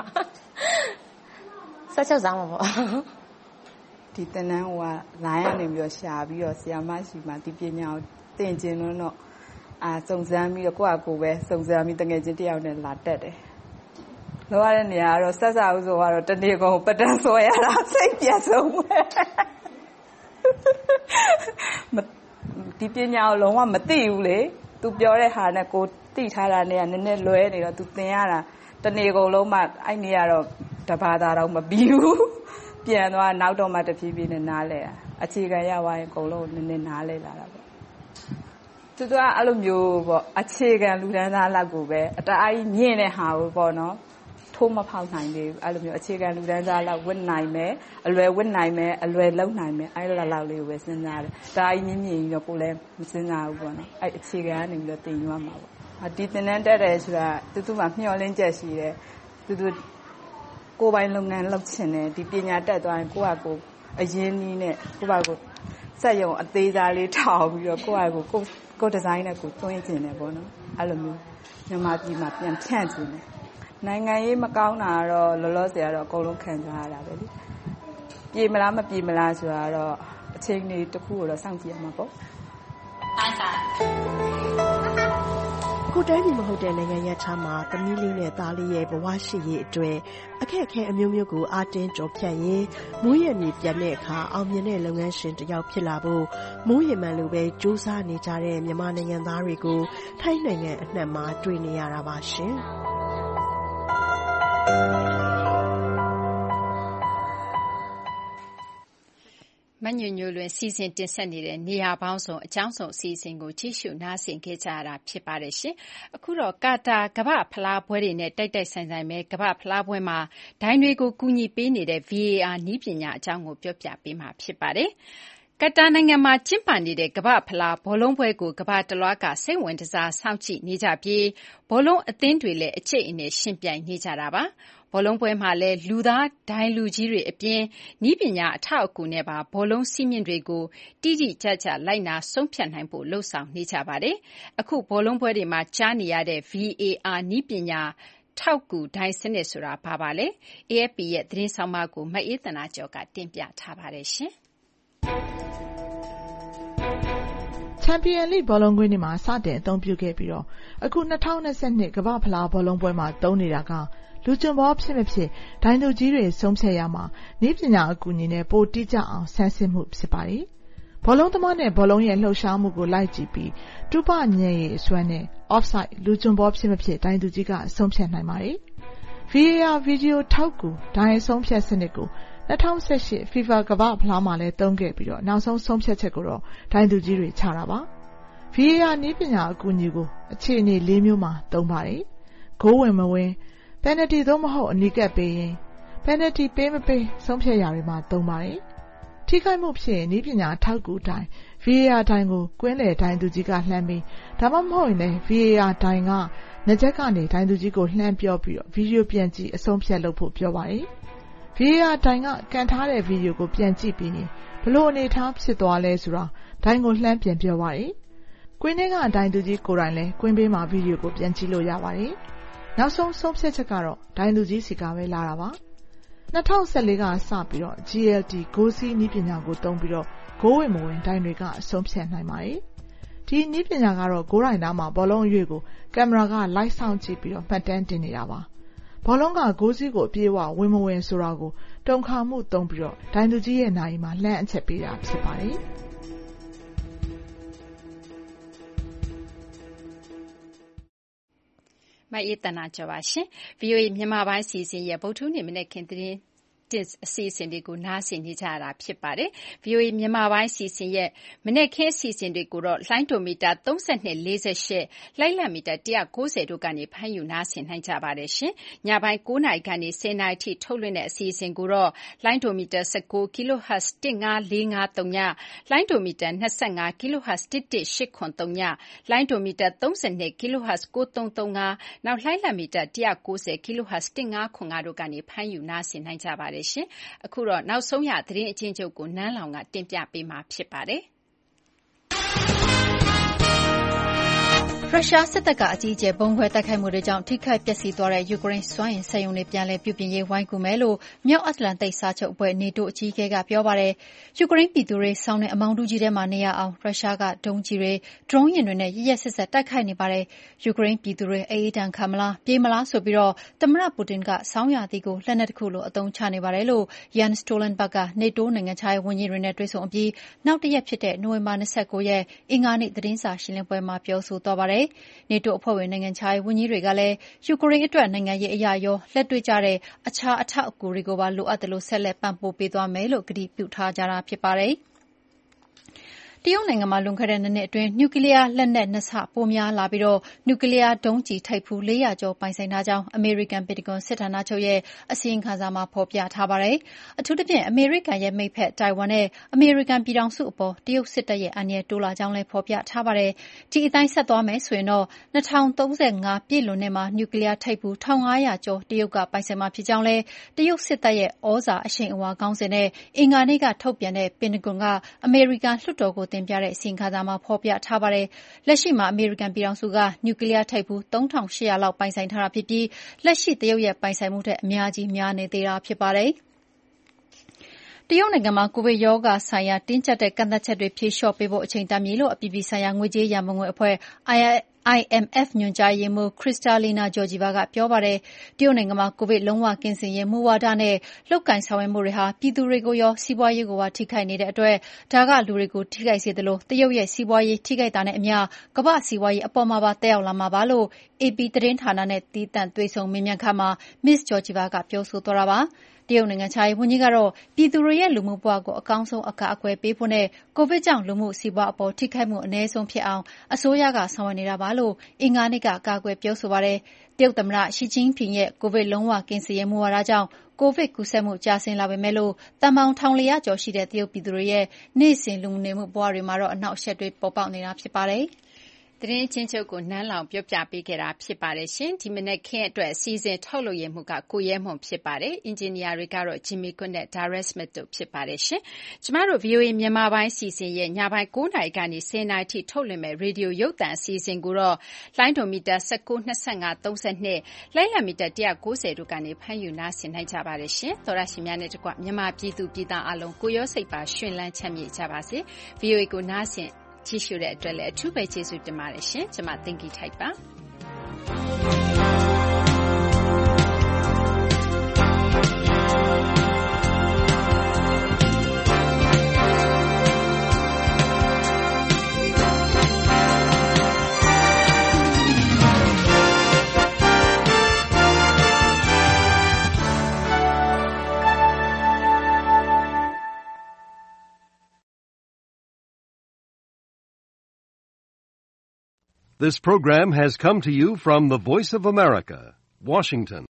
ဆက်ချက်စားမှာပေါ့ဒီတင်တန်းဟိုကလိုင်းကနေပြီးတော့ရှာပြီးတော့ဆီယာမရှိမှဒီပညာကိုသင်ကျင်လို့တော့အာစုံစမ်းပြီးတော့ကိုယ့်အကိုပဲစုံစမ်းပြီးတကယ်ချင်းတယောက်နဲ့လာတက်တယ်လောရတဲ့နေရာကတော့ဆက်စားဦးဆိုတော့တနေ့ကုန်ပတန်းဆွဲရတာစိတ်ပြတ်ဆုံးပဲဒီပညာကိုလုံးဝမသိဘူးလေသူပြောတဲ့ဟာနဲ့ကိုသိထားတာနဲ့ကနည်းနည်းလွဲနေတော့သူသင်ရတာတနေ့ကုန်လုံးမှအဲ့နေရတော့တဘာသာတော့မပြီးဘူးပြန်သွားနောက်တော့မှတဖြည်းဖြည်းနဲ့နားလဲရအခြေခံရသွားရင်အကုန်လုံးနည်းနည်းနားလဲလာတာပေါ့သူကအဲ့လိုမျိုးပေါ့အခြေခံလူတန်းသားလောက်ကိုပဲအတအားကြီးမြင့်တဲ့ဟာကိုပေါ့နော်ထိုးမဖောက်နိုင်သေးဘူးအဲ့လိုမျိုးအခြေခံလူတန်းသားလောက်ဝတ်နိုင်မယ်အလွယ်ဝတ်နိုင်မယ်အလွယ်လုံနိုင်မယ်အဲ့လိုလောက်လေးကိုပဲစဉ်းစားတယ်ဒါအကြီးမြင့်မြင့်ကြီးတော့ကိုလည်းမစဉ်းစားဘူးပေါ့နော်အဲ့အခြေခံကနေပြီးတော့တင်ရွာမှာပေါ့ဒီသင်တန်းတက်တယ်ဆိုတာသူသူ့မှာမျှော်လင့်ချက်ရှိတယ်သူသူကိုယ်ပိုင်လုပ်ငန်းလုပ်ချင်တယ်ဒီပညာတက်သွားရင်ကိုယ့်ဟာကိုယ်အရင်းနှီးနဲ့ကိုယ့်ဘာကိုစက်ရုံအသေးစားလေးထောင်ပြီးတော့ကိုယ့်ဟာကိုယ်ကိုကိုဒီဇိုင်းနဲ့ကိုသွင်းကျင်တယ်ပေါ့နော်အဲ့လိုမျိုးမြန်မာပြည်မှာပြန်ဖြန့်ကျင်တယ်နိုင်ငံရေးမကောင်းတာတော့လောလောဆယ်ကတော့အကုန်လုံးခံစားရတာပဲလေပြေမလားမပြေမလားဆိုတာတော့အချိန်လေးတစ်ခုကိုတော့စောင့်ကြည့်ရမှာပေါ့တိုင်းစာကိုတိုင်းပြည်မဟုတ်တဲ့နိုင်ငံရပ်ခြားမှာသမီးလေးနဲ့သားလေးရဲ့ဘဝရှိရေးအတွက်အခက်အခဲအမျိုးမျိုးကိုအားတင်းကြော်ဖြတ်ရင်းမိုးရမြေပြန်တဲ့အခါအောင်မြင်တဲ့လုပ်ငန်းရှင်တစ်ယောက်ဖြစ်လာဖို့မိုးရမှန်လိုပဲစူးစမ်းနေကြတဲ့မြန်မာနိုင်ငံသားတွေကိုထိုင်းနိုင်ငံအနှံ့မှာတွေ့နေရတာပါရှင်မညွညွလွင်စီစဉ်တင်ဆက်နေတဲ့နေရာပေါင်းစုံအကြောင်းစုံအစီအစဉ်ကိုကြည့်ရှုနားဆင်ခဲ့ကြရတာဖြစ်ပါတယ်ရှင်။အခုတော့ကာတာကမ္ဘာဖလားပွဲတွေနဲ့တိုက်တိုက်ဆိုင်ဆိုင်ပဲကမ္ဘာဖလားပွဲမှာဒိုင်းတွေကိုကူညီပေးနေတဲ့ ဗီ အေ အာ နည်းပညာအကြောင်းကိုပြောပြပေးမှာဖြစ်ပါတယ်။ကာတာနိုင်ငံမှာကျင်းပနေတဲ့ကမ္ဘာဖလားဘောလုံးပွဲကိုကမ္ဘာတလွှားကစိတ်ဝင်တစားစောင့်ကြည့်နေကြပြီးဘောလုံးအသင်းတွေလည်းအကျိတ်အနယ်ရှင်ပြိုင်နေကြတာပါ။ဘောလုံးပွဲမှာလည်းလူသားဒိုင်းလူကြီးတွေအပြင်နည်းပညာအထောက်အကူနဲ့ပါဘောလုံးစည်းမျဉ်းတွေကိုတိတိကျကျလိုက်နာဆုံးဖြတ်နိုင်ဖို့လှုံ့ဆော်နေကြပါတယ်။အခုဘောလုံးပွဲတွေမှာကြားနေရတဲ့ ဗီ အေ အာ နည်းပညာထောက်ကူဒိုင်းစနစ်ဆိုတာဘာပါလဲ။ အေ အက်ဖ် ပီ ရဲ့သတင်းဆောင်မကိုမအေးသနာကျော်ကတင်ပြထားပါတယ်ရှင်။ချန်ပီယံလိဘောလုံးကွင်းတွေမှာစတင်အသုံးပြုခဲ့ပြီးတော့အခု၂၀၂၂ကမ္ဘာဖလားဘောလုံးပွဲမှာသုံးနေတာကလူကျွံဘောဖြစ်မဖြစ်ဒိုင်းလူကြီးတွေဆုံးဖြတ်ရမှာနည်းပညာအကူအညီနဲ့ပိုတိကျအောင်ဆန်းစစ်မှုဖြစ်ပါတယ်။ဘောလုံးသမားနဲ့ဘောလုံးရဲ့လှုပ်ရှားမှုကိုလိုက်ကြည့်ပြီးတူပညံ့ရည်အစွမ်းနဲ့ offside လူကျွံဘောဖြစ်မဖြစ်ဒိုင်းသူကြီးကဆုံးဖြတ်နိုင်ပါတယ်။ V A R ဗီဒီယိုထောက်ကူဒိုင်းဆုံးဖြတ်စနစ်ကို၂၀၁၈ FIFA ကမ္ဘာ့ဖလားမှာလည်းသုံးခဲ့ပြီးတော့နောက်ဆုံးဆုံးဖြတ်ချက်ကိုတော့ဒိုင်းသူကြီးတွေချတာပါ V A R နည်းပညာအကူအညီကိုအခြေအနေ၄မျိုးမှာသုံးပါတယ်ဂိုးဝင်မဝင် penalty သို့မဟုတ်အနီးကပ်ပေးရင် penalty ပေးမပေးဆုံးဖြတ်ရာတွေမှာသုံးပါတယ်ထိခိုက်မှုဖြစ်ရင်နည်းပညာထောက်ကူဒိုင်း V A R ဒိုင်းကိုကွင်းလေဒိုင်းသူကြီးကလှမ်းပြီးဒါမှမဟုတ်ရင်လည်း V A R ဒိုင်းကနှစ်ချက်ကနေဒိုင်းသူကြီးကိုလှမ်းပြောပြီးတော့ဗီဒီယိုပြန်ကြည့်အဆုံးဖြတ်လုပ်ဖို့ပြောပါတယ် V A R ဒိုင်းကကန်ထားတဲ့ဗီဒီယိုကိုပြန်ကြည့်ပြီးရင်ဘလို့အနေထားဖြစ်သွားလဲဆိုတာဒိုင်းကိုလှမ်းပြန်ပြောပါတယ်ကွင်းထဲကဒိုင်းသူကြီးကိုယ်တိုင်လည်းကွင်းဘေးမှာဗီဒီယိုကိုပြန်ကြည့်လို့ရပါတယ်နောက်ဆုံးဆုံးဖြတ်ချက်ကတော့ဒိုင်းသူကြီးစီကပဲလာတာပါ၂၀၁၄ကစပြီးတော့ G L D ဂိုးစီးနည်းပညာကိုသုံးပြီးတော့ဂိုးဝင်မဝင်ဒိုင်းတွေကအဆုံးဖြတ်နိုင်ပါတယ်ဒီနည်းပညာကတော့ဂိုးရိုင်နားမှာဘောလုံးအရွေ့ကိုကင်မရာကလိုက်ဆောင်ကြည့်ပြီးတော့မှတ်တမ်းတင်နေတာပါဘောလုံးကဂိုးစီးကိုအပြေးအဝဝင်မဝင်ဆိုတာကိုတုံခါမှုသုံးပြီးတော့ဒိုင်းသူကြီးရဲ့နာရီမှာလှမ်းအချက်ပေးတာဖြစ်ပါတယ်မအေးတနာကြပါရှင် V O A မြန်မာပိုင်းစီစဉ်ရဲ့ဗုဒ္ဓနေ့မနေ့ခင်သတင်းတင်အစီအစဉ်တွေကိုနားဆင်နေကြရတာဖြစ်ပါတယ် V O A မြန်မာပိုင်းစီစဉ်ရဲ့မနေ့ခင်းအစီအစဉ်တွေကိုတော့လိုင်းဒိုမီတာသုံး၂ ၄၈လိုက်လံမီတာ၁၉၀တို့ကနေဖမ်းယူနားဆင်နိုင်ကြပါတယ်ရှင်ညပိုင်း၉နာရီကနေ၁၀နာရီထိထုတ်လွှင့်တဲ့အစီအစဉ်ကိုတော့လိုင်းဒိုမီတာ၁၉ kHz ၁၅၄၅၃ညလိုင်းဒိုမီတာ၂၅ kHz ၁၁၈ခွန်၃ညလိုင်းဒိုမီတာ၃၂ kHz ၉၃၃၅နောက်လိုင်းလံမီတာ၁၉၀ kHz ၁၅ခွန်၅တို့ကနေဖမ်းယူနားဆင်နိုင်ကြပါတယ်ရှင်အခုတော့နောက်ဆုံးရသတင်းအချင်းချုပ်ကိုနန်းလောင်ကတင်ပြပေးမှာဖြစ်ပါတယ်ရုရှားစစ်တပ်ကအကြီးအကျယ်ဘုံခွဲတိုက်ခိုက်မှုတွေကြောင့်ထိခိုက်ပျက်စီးသွားတဲ့ယူကရိန်းစွမ်းအင်စက်ရုံတွေပြန်လည်ပြုပြင်ရေးဝိုင်းကူမယ်လို့မြောက်အတ္တလန်တိတ်စာချုပ်အဖွဲ့ NATO အကြီးအကဲကပြောပါတယ်။ယူကရိန်းပြည်သူတွေစောင်းတဲ့အမောင်တူကြီးထဲမှာနေရအောင်ရုရှားကဒုံးကျည်တွေဒရုန်းယာဉ်တွေနဲ့ရရဆက်ဆက်တိုက်ခိုက်နေပါတယ်။ယူကရိန်းပြည်သူတွေအေးအေးတန်ခံမလားပြေးမလားဆိုပြီးတော့သမ္မတပူတင်ကစောင်းရာသီကိုလက်နက်တစ်ခုလိုအသုံးချနေပါတယ်လို့ Jens Stoltenberg က NATO နိုင်ငံခြားရေးဝန်ကြီးတွေနဲ့တွေ့ဆုံအပြီးနောက်တစ်ရက်ဖြစ်တဲ့နိုဝင်ဘာ၂၉ရက်အင်္ဂါနေ့သတင်းစာရှင်းလင်းပွဲမှာပြောဆိုသွားပါတယ်။ NATO အဖွဲ့ဝင်နိုင်ငံခြားရေးဝန်ကြီးတွေကလည်းယူကရိန်းအတွက်နိုင်ငံရေးအရာရောလက်တွေ့ကျတဲ့အခြားအထောက်အကူတွေကိုပါလိုအပ်တယ်လို့ဆက်လက်ပံ့ပိုးပေးသွားမယ်လို့ကတိပြုထားကြတာဖြစ်ပါတယ်။တရုတ်နိုင်ငံမှာလွန်ခဲ့တဲ့နှစ်နှစ်အတွင်းနျူကလ িয়ার လက်နက်နှစ်ဆပိုများလာပြီးနျူကလ িয়ার ဒုံးကျည်ထိပ်ဖူးလေးရာကျော်ပိုင်ဆိုင်ထားကြောင်းအမေရိကန်ပင်တဂွန်စစ်ဌာနချုပ်ရဲ့အစီရင်ခံစာမှာဖော်ပြထားပါတယ်။အထူးသဖြင့်အမေရိကန်ရဲ့မိတ်ဖက်တိုင်ဝမ်နဲ့အမေရိကန်ပြည်ထောင်စုအပေါ်တရုတ်စစ်တပ်ရဲ့အန္တရာယ်တိုးလာကြောင်းလည်းဖော်ပြထားပါတယ်။ဒီအတိုင်းဆက်သွားမယ်ဆိုရင်တော့၂၀၃၅ပြည့်လွန်နှစ်မှာနျူကလ িয়ার ထိပ်ဖူး၁၅၀၀ကျော်တရုတ်ကပိုင်ဆိုင်မှာဖြစ်ကြောင်းလည်းတရုတ်စစ်တပ်ရဲ့ဩဇာအရှိန်အဝါခေါင်းစဉ်နဲ့အင်္ဂါနေ့ကထုတ်ပြန်တဲ့ပင်တဂွန်ကအမေရိကန်လွှတ်တော်ကိုတင်ပြတဲ့အစီရင်ခံစာမှာဖော်ပြထားပါတယ်။လက်ရှိမှာအမေရိကန်ပြည်ထောင်စုကနျူကလ িয়ার ထိပ်ဖူးသုံးထောင်၈ရာလောက်ပိုင်ဆိုင်ထားတာဖြစ်ပြီးလက်ရှိတရုတ်ရဲ့ပိုင်ဆိုင်မှုထက်အများကြီးများနေသေးတာဖြစ်ပါတယ်။တရုတ်နိုင်ငံမှာကိုဗစ်ရောဂါဆိုင်ရာတင်းကျပ်တဲ့ကန့်သတ်ချက်တွေဖြေလျှော့ပေးဖို့အချိန်တန်ပြီလို့အပြည်ပြည်ဆိုင်ရာငွေကြေးရန်ပုံငွေအဖွဲ့ I M F ညွှန်ကြားရေးမှူး Kristalina Georgieva ကပြောပါတယ်။တရုတ်နိုင်ငံမှာကိုဗစ်လုံးဝကင်းစင်ရေးမူဝါဒနဲ့လုပ်ကိုင်ဆောင်ရွက်မှုတွေဟာပြည်သူတွေကိုရောစီးပွားရေးကိုပါထိခိုက်နေတဲ့အတွက်ဒါကလူတွေကိုထိခိုက်စေသလိုတရုတ်ရဲ့စီးပွားရေးထိခိုက်တာနဲ့အမျှကမ္ဘာ့စီးပွားရေးအပေါ်မှာပါသက်ရောက်လာမှာပါလို့ A P သတင်းဌာနနဲ့သီးသန့်တွေ့ဆုံမေးမြန်းခန်းမှာ မစ္စ Georgieva ကပြောဆိုသွားတာပါ။တရုတ်နိုင်ငံခြားရေးဝန်ကြီးကတော့ပြည်သူတွေရဲ့လူမှုဘဝကိုအကောင်းဆုံးအကာအကွယ်ပေးဖို့နဲ့ကိုဗစ်ကြောင့်လူမှုစီးပွားအပေါ်ထိခိုက်မှုအနည်းဆုံးဖြစ်အောင်အစိုးရကဆောင်ရွက်နေတာပါလို့အင်္ဂါနေ့ကကာကွယ်ပြောဆိုပါတယ်။တရုတ်သမ္မတရှီကျင်းဖျင်ရဲ့ကိုဗစ်လုံးဝကင်းစင်ရေးမူဝါဒကြောင့်ကိုဗစ်ကူးစက်မှုကျဆင်းလာပေမဲ့လို့တန်ပေါင်းထောင်လျာကျော်ရှိတဲ့တရုတ်ပြည်သူတွေရဲ့နေ့စဉ်လူနေမှုဘဝတွေမှာတော့အနှောက်အယှက်တွေပေါ်ပေါက်နေတာဖြစ်ပါတယ်။သတင်းချင်းချုပ်ကိုနန်းလောင်ပြောပြပေးခဲ့တာဖြစ်ပါတယ်ရှင်ဒီမနေ့ခင်းအတွက်စီစဉ်ထုတ်လုပ်ရမှုကကိုရဲမွန်ဖြစ်ပါတယ်အင်ဂျင်နီယာတွေကတော့ Jimmy Good နဲ့ Darius Smith တို့ဖြစ်ပါတယ်ရှင်ကျမတို့ V O A မြန်မာပိုင်းစီစဉ်ရဲ့ညပိုင်း၉နာရီကနေ၁၀နာရီထိထုတ်လွှင့်မဲ့ရေဒီယိုရုပ်သံအစီအစဉ်ကိုတော့လိုင်းဒိုမီတာ၁၉ ၂၅ ၃၂လိုက်လံမီတာ၁၉၀တို့ကနေဖမ်းယူနားဆင်နိုင်ကြပါတယ်ရှင်သောရရှိများနဲ့တကွမြန်မာပြည်သူပြည်သားအလုံးကိုရောစိတ်ပါရှင်လန်းချမ်းမြေ့ကြပါစေ V O A ကိုနားဆင်ကြည့်ရှုတဲ့အတွက်လည်းအထူးပဲကျေးဇူးတင်ပါတယ်ရှင်ကျွန်မသိင်္ဂီထိုက်ပါ This program has come to you from the Voice of America, Washington.